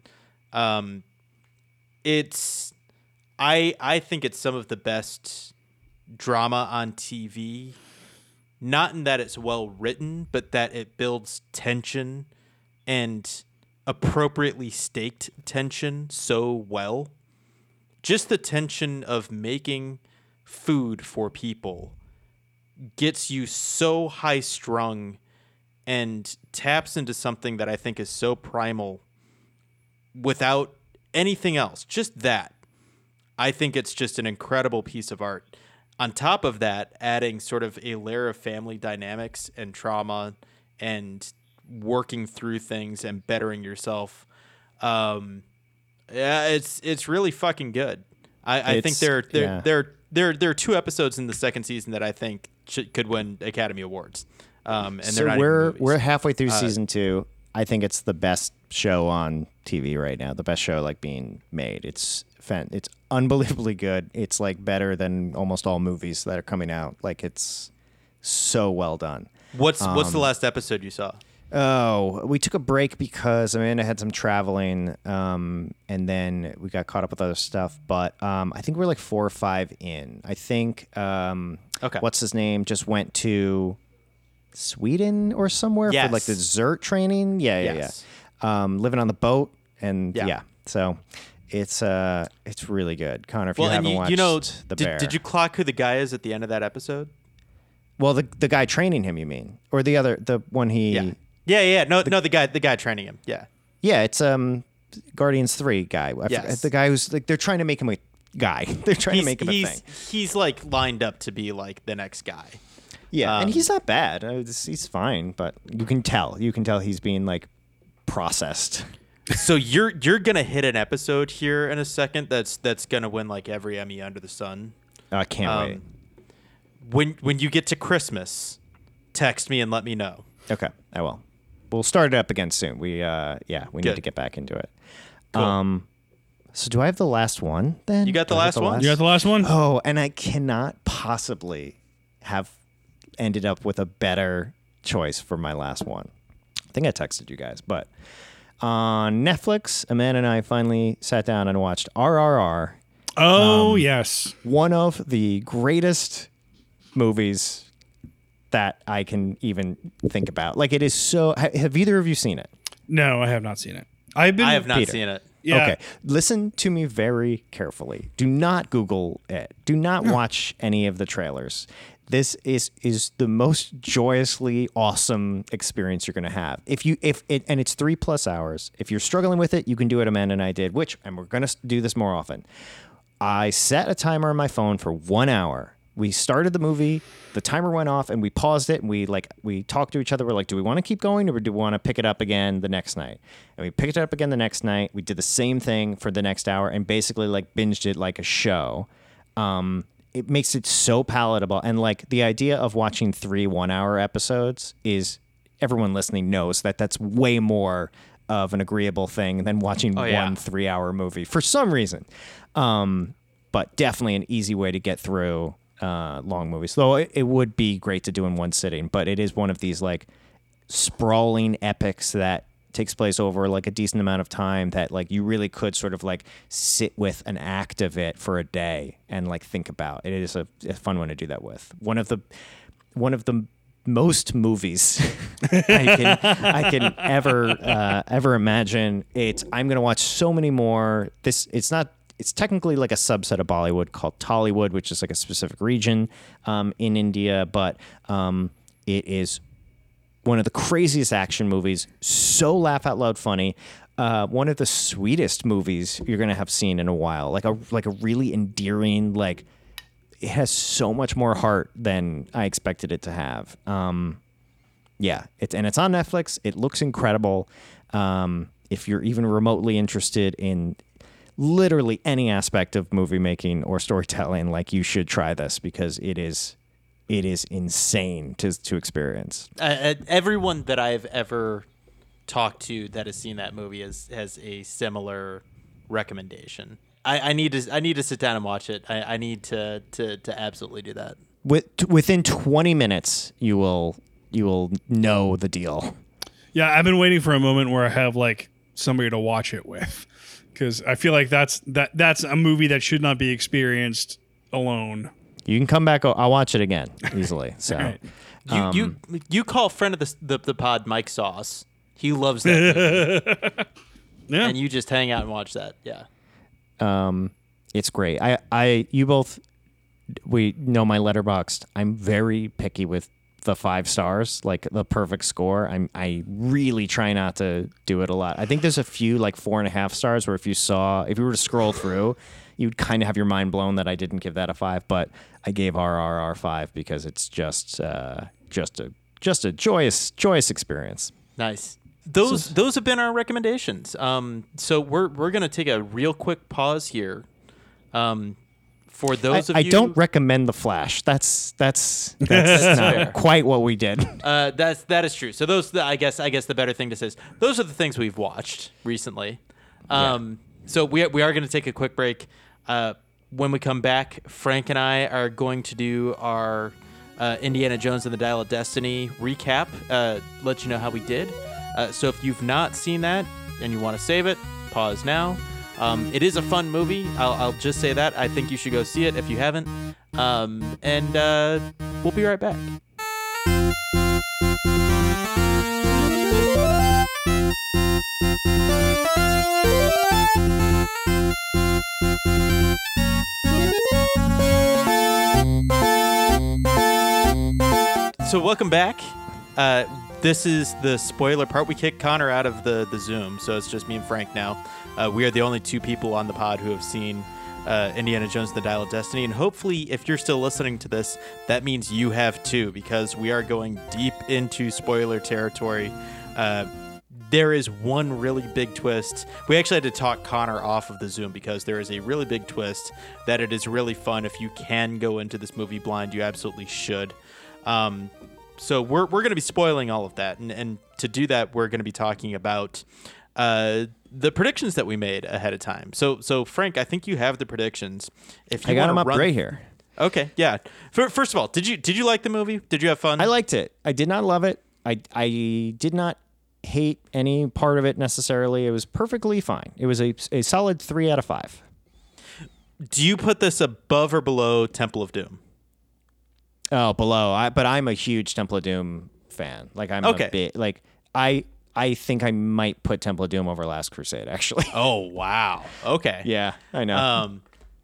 I think it's some of the best drama on TV, not in that it's well written, but that it builds tension and appropriately staked tension so well. Just the tension of making food for people gets you so high strung and taps into something that I think is so primal without anything else. Just that. I think it's just an incredible piece of art. On top of that, adding sort of a layer of family dynamics and trauma and working through things and bettering yourself. Yeah, it's really fucking good. I think there are 2 episodes in the second season that I think could win Academy Awards. And so we're halfway through season 2. I think it's the best show on TV right now. The best show like being made. It's unbelievably good. It's like better than almost all movies that are coming out. Like it's so well done. What's the last episode you saw? Oh, we took a break because Amanda had some traveling, and then we got caught up with other stuff. But I think we're like 4 or 5 in. I think okay. What's his name just went to Sweden or somewhere for like the dessert training. Yeah. Living on the boat and so it's really good. Connor, if you haven't watched The Bear. Did you clock who the guy is at the end of that episode? Well, the guy training him, you mean, or the one he? Yeah. No, the guy training him. Yeah. Yeah, it's Guardians 3 guy. The guy who's like they're trying to make him a guy. They're trying to make him a thing. He's like lined up to be like the next guy. Yeah, and he's not bad. He's fine, but you can tell he's being like processed. So you're gonna hit an episode here in a second that's gonna win like every Emmy under the sun. I can't wait. When you get to Christmas, text me and let me know. Okay, I will. We'll start it up again soon. We need to get back into it. Cool. So do I have the last one then? You got the last one? You got the last one? Oh, and I cannot possibly have ended up with a better choice for my last one. I think I texted you guys, but on Netflix, Amanda and I finally sat down and watched RRR. Oh, yes. One of the greatest movies that I can even think about. Like, it is so... Have either of you seen it? No, I have not seen it. I have not seen it. Yeah. Okay. Listen to me very carefully. Do not Google it. Do not watch any of the trailers. This is the most joyously awesome experience you're going to have. And it's 3+ hours. If you're struggling with it, you can do what Amanda and I did, and we're going to do this more often. I set a timer on my phone for 1 hour. We started the movie, the timer went off, and we paused it, and we talked to each other. We're like, do we want to keep going, or do we want to pick it up again the next night? And we picked it up again the next night. We did the same thing for the next hour, and basically like binged it like a show. It makes it so palatable, and like the idea of watching 3 1-hour episodes is, everyone listening knows that that's way more of an agreeable thing than watching 1 3-hour movie for some reason. But definitely an easy way to get through long movies. Though it would be great to do in one sitting, but it is one of these like sprawling epics that takes place over like a decent amount of time that like you really could sort of like sit with an act of it for a day and like think about. It is a fun one to do that with. One of the most movies I can ever imagine. I'm gonna watch so many more. It's technically like a subset of Bollywood called Tollywood, which is like a specific region in India, but it is one of the craziest action movies, so laugh out loud funny. One of the sweetest movies you're gonna have seen in a while. Like a really endearing, like it has so much more heart than I expected it to have. It's on Netflix. It looks incredible. If you're even remotely interested in literally any aspect of movie making or storytelling, like you should try this because it is insane to experience. Everyone that I've ever talked to that has seen that movie has a similar recommendation. I need to sit down and watch it. I need to absolutely do that. Within 20 minutes, you will know the deal. Yeah, I've been waiting for a moment where I have like somebody to watch it with, because I feel like that's a movie that should not be experienced alone. You can come back. I'll watch it again easily. So, right. You call friend of the pod Mike Sauce. He loves that movie. Yeah. And you just hang out and watch that. Yeah. It's great. We know my Letterboxd. I'm very picky with the 5 stars, like the perfect score. I really try not to do it a lot. I think there's a few like 4.5 stars where if you were to scroll through, you'd kind of have your mind blown that I didn't give that a 5, but I gave RRR 5 because it's just a joyous experience. Nice. Those have been our recommendations. So we're gonna take a real quick pause here. For those of you, I don't recommend The Flash. That's not quite what we did. That is true. So I guess the better thing to say is those are the things we've watched recently. So we are going to take a quick break. When we come back, Frank and I are going to do our Indiana Jones and the Dial of Destiny recap. Let you know how we did. So if you've not seen that and you want to save it, pause now. It is a fun movie. I'll just say that. I think you should go see it if you haven't. And we'll be right back. So welcome back. This is the spoiler part. We kicked Connor out of the Zoom, so it's just me and Frank now. We are the only 2 people on the pod who have seen Indiana Jones and the Dial of Destiny, and hopefully if you're still listening to this, that means you have too, because we are going deep into spoiler territory. There is one really big twist. We actually had to talk Connor off of the Zoom because there is a really big twist that it is really fun. If you can go into this movie blind, you absolutely should. So we're going to be spoiling all of that. And to do that, we're going to be talking about the predictions that we made ahead of time. So Frank, I think you have the predictions. If you I got them up right here. Okay, yeah. First of all, did you like the movie? Did you have fun? I liked it. I did not love it. I did not hate any part of it necessarily. It was perfectly fine. It was a solid 3 out of 5. Do you put this above or below Temple of Doom? Oh, below. But I'm a huge Temple of Doom fan. Like I'm a bit like I think I might put Temple of Doom over Last Crusade actually. Oh wow. Okay. Yeah, I know.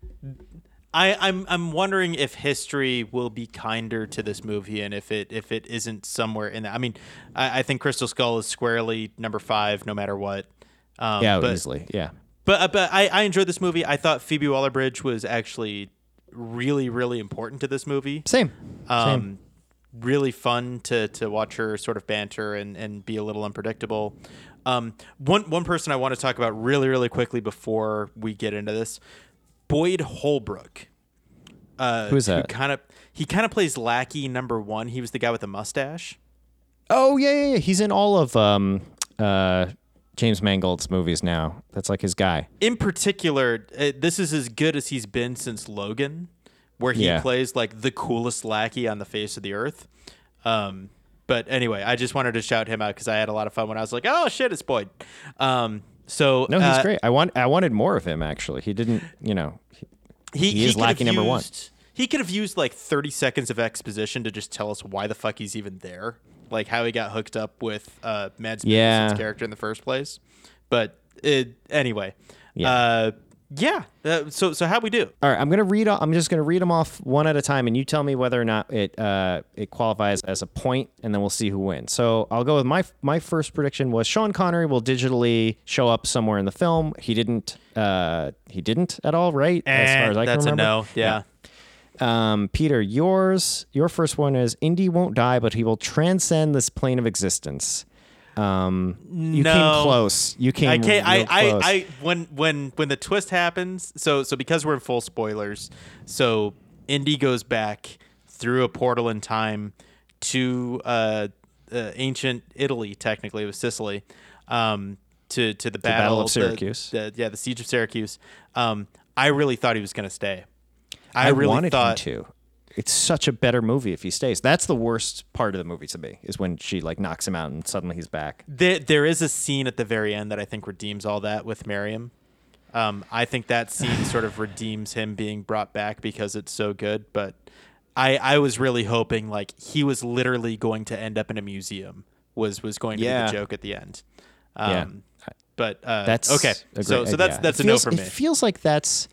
I'm wondering if history will be kinder to this movie, and if it isn't somewhere in that. I mean, I think Crystal Skull is squarely number 5, no matter what. Easily. Yeah. But I enjoyed this movie. I thought Phoebe Waller-Bridge was actually really, really important to this movie. Same. Really fun to watch her sort of banter and be a little unpredictable. One person I want to talk about really, really quickly before we get into this, Boyd Holbrook. Who's that? He kind of plays Lackey number 1. He was the guy with the mustache. Oh yeah. He's in all of James Mangold's movies now. That's like his guy. In particular, this is as good as he's been since Logan, where he plays like the coolest lackey on the face of the earth. But anyway, I just wanted to shout him out because I had a lot of fun when I was like, "Oh shit, it's Boyd." No, he's great. I wanted more of him actually. He didn't, he is lackey number 1. He could have used like 30 seconds of exposition to just tell us why the fuck he's even there, like how he got hooked up with Mads Mikkelsen's character in the first place. But anyway, So how we do? All right, I'm just gonna read them off one at a time, and you tell me whether or not it qualifies as a point, and then we'll see who wins. So I'll go with my first prediction was Sean Connery will digitally show up somewhere in the film. He didn't at all, right? As far as I can remember. That's a no. Yeah. Peter, your first one is Indy won't die, but he will transcend this plane of existence. You came close. You came real close. When the twist happens, so because we're in full spoilers, so Indy goes back through a portal in time to ancient Italy, technically it was Sicily, to the battle of Syracuse. The siege of Syracuse. I really thought he was going to stay. I really wanted him to. It's such a better movie if he stays. That's the worst part of the movie to me, is when she like knocks him out and suddenly he's back. There is a scene at the very end that I think redeems all that with Miriam. I think that scene sort of redeems him being brought back because it's so good. But I was really hoping like he was literally going to end up in a museum was going to be the joke at the end. Yeah. But that's okay. So that's a no for me. It feels like that's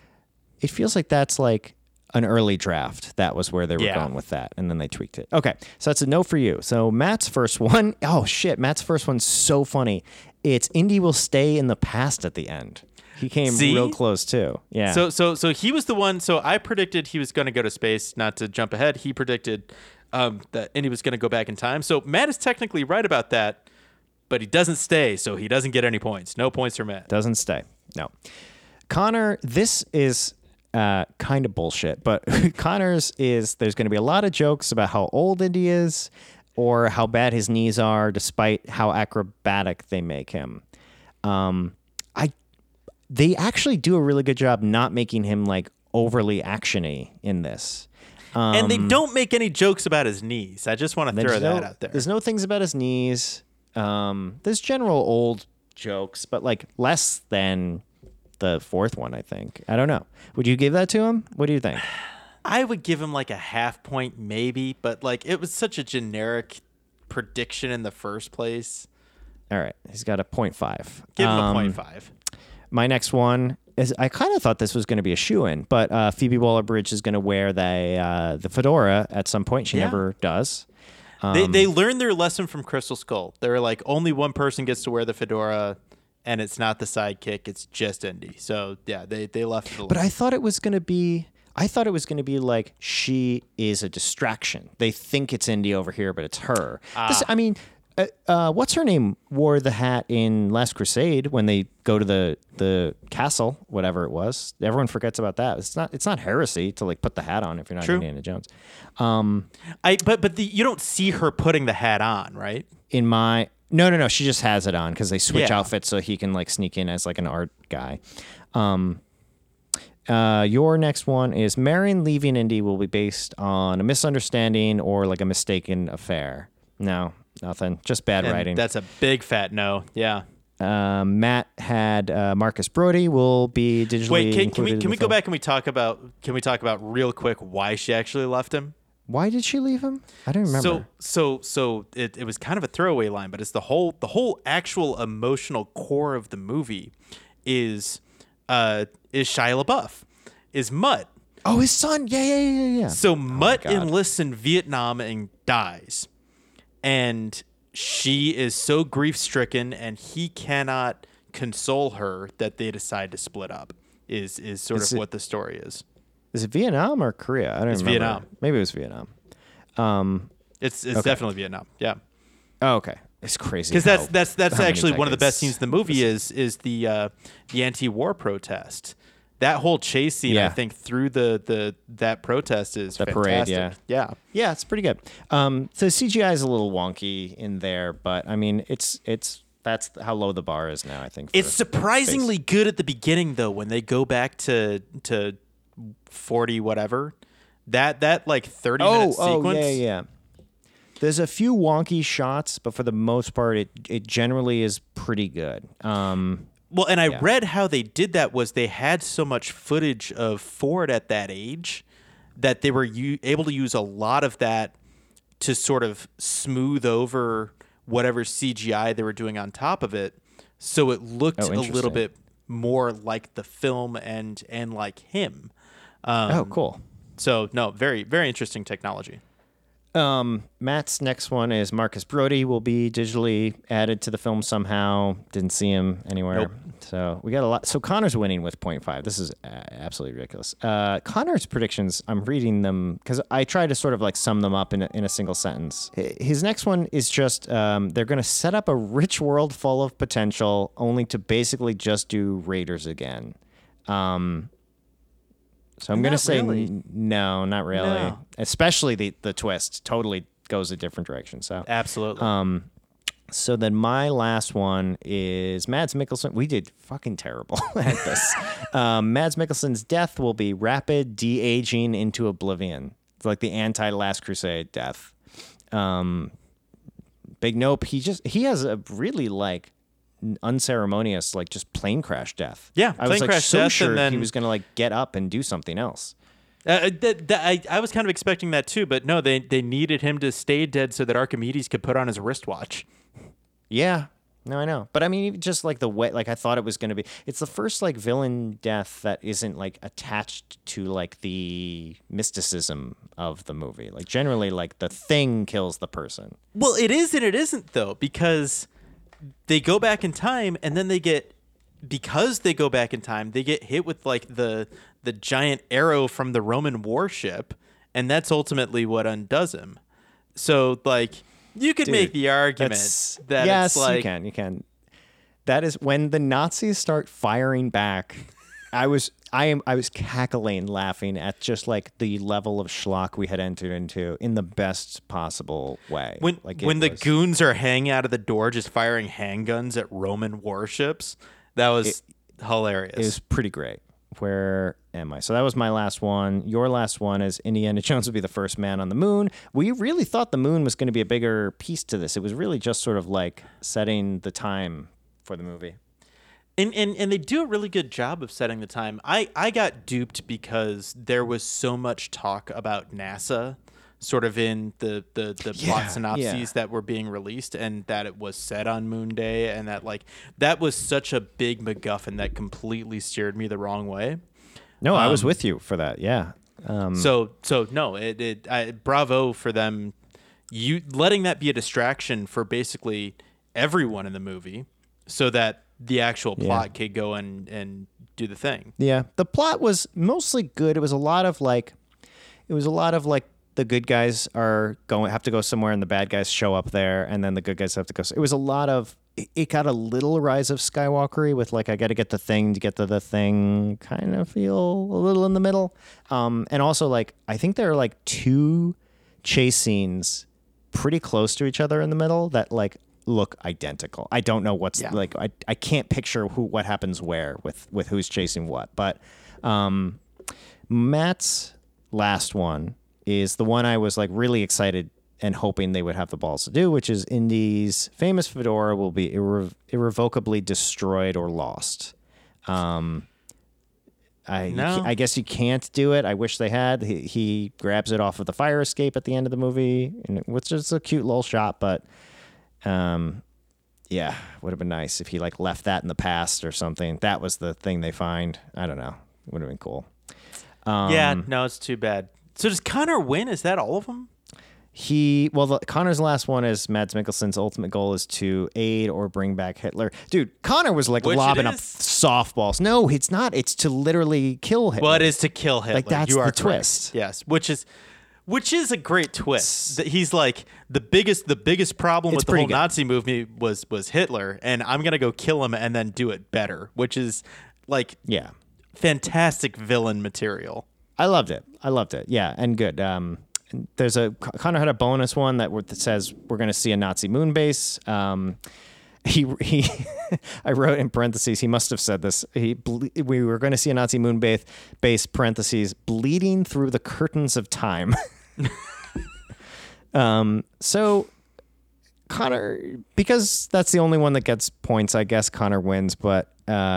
like an early draft. That was where they were going with that, and then they tweaked it. Okay, so that's a no for you. So Matt's first one, oh shit, Matt's first one's so funny. It's Indy will stay in the past at the end. He came real close too. Yeah. So he was the one. So I predicted he was going to go to space. Not to jump ahead, he predicted that Indy was going to go back in time. So Matt is technically right about that, but he doesn't stay, so he doesn't get any points. No points for Matt. Doesn't stay. No. Connor, this is kind of bullshit, but Connor's is there's going to be a lot of jokes about how old Indy is or how bad his knees are, despite how acrobatic they make him. They actually do a really good job not making him like overly actiony in this. And they don't make any jokes about his knees. I just want to throw that out there. There's no things about his knees. There's general old jokes, but like less than the fourth one, I think. I don't know. Would you give that to him? What do you think? I would give him like a half point maybe, but like it was such a generic prediction in the first place. All right. He's got a 0.5. Give him a 0.5. My next one is I kind of thought this was going to be a shoo-in, but Phoebe Waller-Bridge is going to wear the fedora at some point. She never does. They learned their lesson from Crystal Skull. They're like, only one person gets to wear the fedora, and it's not the sidekick. It's just Indy. So, yeah, they left it alone. But I thought it was going to be like she is a distraction. They think it's Indy over here, but it's her. What's her name wore the hat in Last Crusade when they go to the castle, whatever it was. Everyone forgets about that. It's not heresy to like put the hat on if you're not Indiana Jones. You don't see her putting the hat on, right? No. She just has it on because they switch outfits so he can like sneak in as like an art guy. Your next one is Marion leaving Indy will be based on a misunderstanding or like a mistaken affair. No. Nothing. Just bad writing. That's a big fat no. Yeah. Matt had Marcus Brody will be digitally. Wait, can we go back and we talk about real quick why she actually left him? Why did she leave him? I don't remember. So it was kind of a throwaway line, but it's the whole actual emotional core of the movie is Shia LaBeouf, is Mutt. Oh, his son. Yeah. So Mutt enlists in Vietnam and dies. And she is so grief-stricken, and he cannot console her that they decide to split up. Is what the story is. Is it Vietnam or Korea? I don't remember. It's Vietnam. Maybe it was Vietnam. It's definitely Vietnam. Yeah. Oh, okay. It's crazy because that's actually one of the best scenes in the movie is the anti-war protest. That whole chase scene, I think, through that protest is fantastic. Parade, yeah, it's pretty good. So CGI is a little wonky in there, but I mean, that's how low the bar is now. I think it's surprisingly good at the beginning, though. When they go back to 40 whatever, that like 30-minute sequence. Yeah. There's a few wonky shots, but for the most part, it generally is pretty good. Well, and I read how they did that was they had so much footage of Ford at that age that they were able to use a lot of that to sort of smooth over whatever CGI they were doing on top of it, so it looked a little bit more like the film and like him. Cool. So, no, very, very interesting technology. Matt's next one is Marcus Brody will be digitally added to the film somehow. Didn't see him anywhere. Nope. So we got a lot. So Connor's winning with 0.5. This is absolutely ridiculous. Connor's predictions, I'm reading them because I try to sort of like sum them up in a single sentence. His next one is just they're going to set up a rich world full of potential only to basically just do Raiders again. So I'm going to say no, not really. No. Especially the twist totally goes a different direction. So absolutely. So then my last one is Mads Mikkelsen. We did fucking terrible at this. Mads Mikkelsen's death will be rapid de-aging into oblivion. It's like the anti-Last Crusade death. Big nope. He has a really like unceremonious, like just plane crash death. Yeah, I was like crash so death, sure and then he was gonna like get up and do something else. I was kind of expecting that too, but no, they needed him to stay dead so that Archimedes could put on his wristwatch. Yeah. No, I know. But I mean, just like the way, like I thought it was going to be, it's the first like villain death that isn't like attached to like the mysticism of the movie. Like generally like the thing kills the person. Well, it is and it isn't though, because they go back in time and then they get hit with like the giant arrow from the Roman warship, and that's ultimately what undoes him. So like you could make the argument that yes, it's like you can. That is when the Nazis start firing back. I was cackling, laughing at just like the level of schlock we had entered into in the best possible way. When the goons are hanging out of the door, just firing handguns at Roman warships, that was hilarious. It was pretty great. Where am I? So that was my last one. Your last one is Indiana Jones would be the first man on the moon. We really thought the moon was going to be a bigger piece to this. It was really just sort of like setting the time for the movie. And they do a really good job of setting the time. I got duped because there was so much talk about NASA sort of in the plot synopses that were being released, and that it was set on Moon Day, and that like that was such a big MacGuffin that completely steered me the wrong way. No, I was with you for that. Yeah. So no, bravo for them, letting that be a distraction for basically everyone in the movie, so that the actual plot could go and do the thing. Yeah, the plot was mostly good. It was a lot of like the good guys have to go somewhere and the bad guys show up there, and then the good guys have to go. It was a lot of, it got a little Rise of Skywalker-y with like, I got to get the thing to get to the thing kind of feel a little in the middle. And also like, I think there are like two chase scenes pretty close to each other in the middle that like look identical. I don't know what's like, I can't picture what happens where with who's chasing what, but Matt's last one is the one I was like really excited and hoping they would have the balls to do, which is Indy's famous fedora will be irrevocably destroyed or lost. I guess you can't do it. I wish they had. He grabs it off of the fire escape at the end of the movie, which is a cute little shot, but would have been nice if he like left that in the past or something. That was the thing they find. I don't know. Would have been cool. It's too bad. So does Connor win? Is that all of them? Connor's last one is Mads Mikkelsen's ultimate goal is to aid or bring back Hitler. Dude, Connor was like lobbing up softballs. No, it's not. It's to literally kill Hitler. Well, it is to kill Hitler. Like that's the twist. Yes, which is a great twist. He's like the biggest problem with the whole Nazi movement was Hitler, and I'm gonna go kill him and then do it better, which is like fantastic villain material. I loved it. Yeah, and good. There's Connor had a bonus one that says we're going to see a Nazi moon base. He I wrote in parentheses. He must have said this. We were going to see a Nazi moon base parentheses bleeding through the curtains of time. So Connor, because that's the only one that gets points, I guess Connor wins. But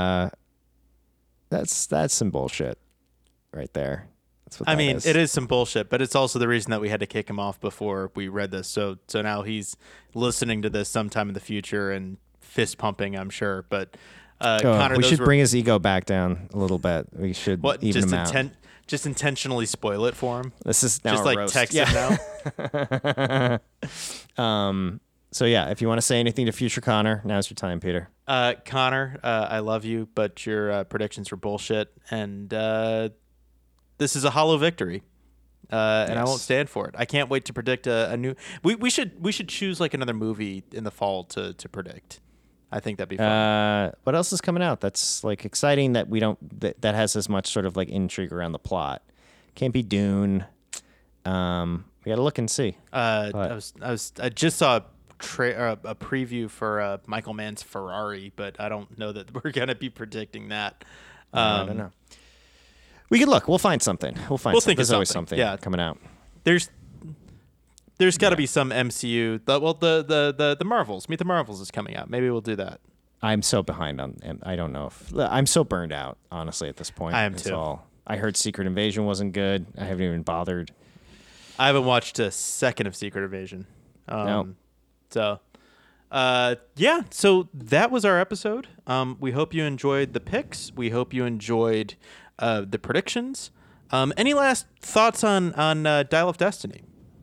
that's some bullshit right there. I mean, it is some bullshit, but it's also the reason that we had to kick him off before we read this. So now he's listening to this sometime in the future and fist pumping, I'm sure. But Connor, we should bring his ego back down a little bit. We should even him out. Just intentionally spoil it for him. This is now just like roast. Text him now. So yeah, if you want to say anything to future Connor, now's your time, Peter. Connor, I love you, but your predictions were bullshit, and this is a hollow victory, and I won't stand for it. I can't wait to predict a new. We should choose like another movie in the fall to predict. I think that'd be fun. What else is coming out that's like exciting that we don't that has as much sort of like intrigue around the plot? Can't be Dune. We gotta look and see. I just saw a preview for Michael Mann's Ferrari, but I don't know that we're gonna be predicting that. I don't know. We could look. We'll find something. We'll something. There's always something coming out. There's got to be some MCU. The Marvels. Meet the Marvels is coming out. Maybe we'll do that. I'm so behind on. I don't know if I'm so burned out. Honestly, at this point, I am too. I heard Secret Invasion wasn't good. I haven't even bothered. I haven't watched a second of Secret Invasion. No. So, yeah. So that was our episode. We hope you enjoyed the picks. We hope you enjoyed the predictions. Any last thoughts on Dial of Destiny?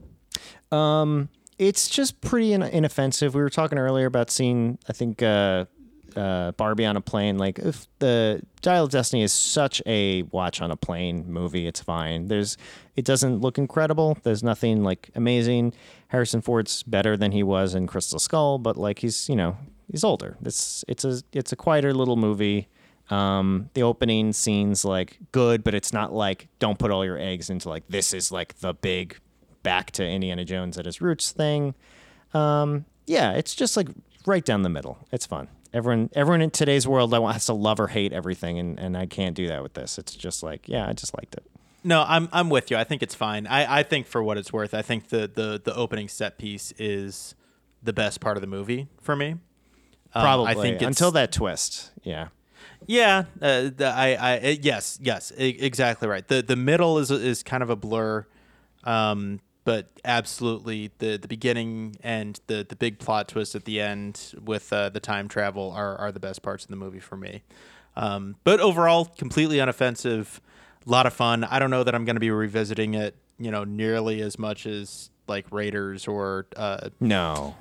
It's just pretty inoffensive. We were talking earlier about seeing, I think, Barbie on a plane. Like, if the Dial of Destiny is such a watch on a plane movie, it's fine. It doesn't look incredible. There's nothing like amazing. Harrison Ford's better than he was in Crystal Skull, but like he's older. It's a quieter little movie. The opening scene's like good, but it's not like don't put all your eggs into like this is like the big back to Indiana Jones at his roots thing. Yeah, it's just like right down the middle. It's fun. Everyone in today's world has to love or hate everything, and I can't do that with this. It's just like, yeah, I just liked it. No, I'm with you. I think it's fine. I think for what it's worth, I think the opening set piece is the best part of the movie for me. Probably. I think until that twist. Yeah. Yeah. Yes, exactly right. The middle is kind of a blur. But absolutely, the beginning and the big plot twist at the end with the time travel are the best parts of the movie for me. But overall, completely unoffensive, a lot of fun. I don't know that I'm going to be revisiting it, nearly as much as like Raiders or no,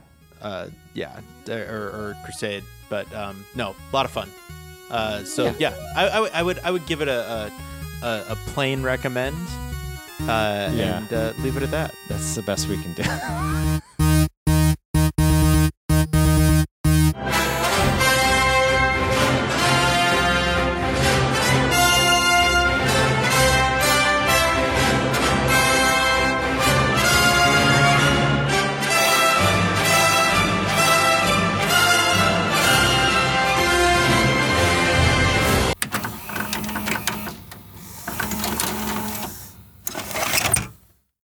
or Crusade. But no, a lot of fun. I would give it a plain recommend. And leave it at that. That's the best we can do.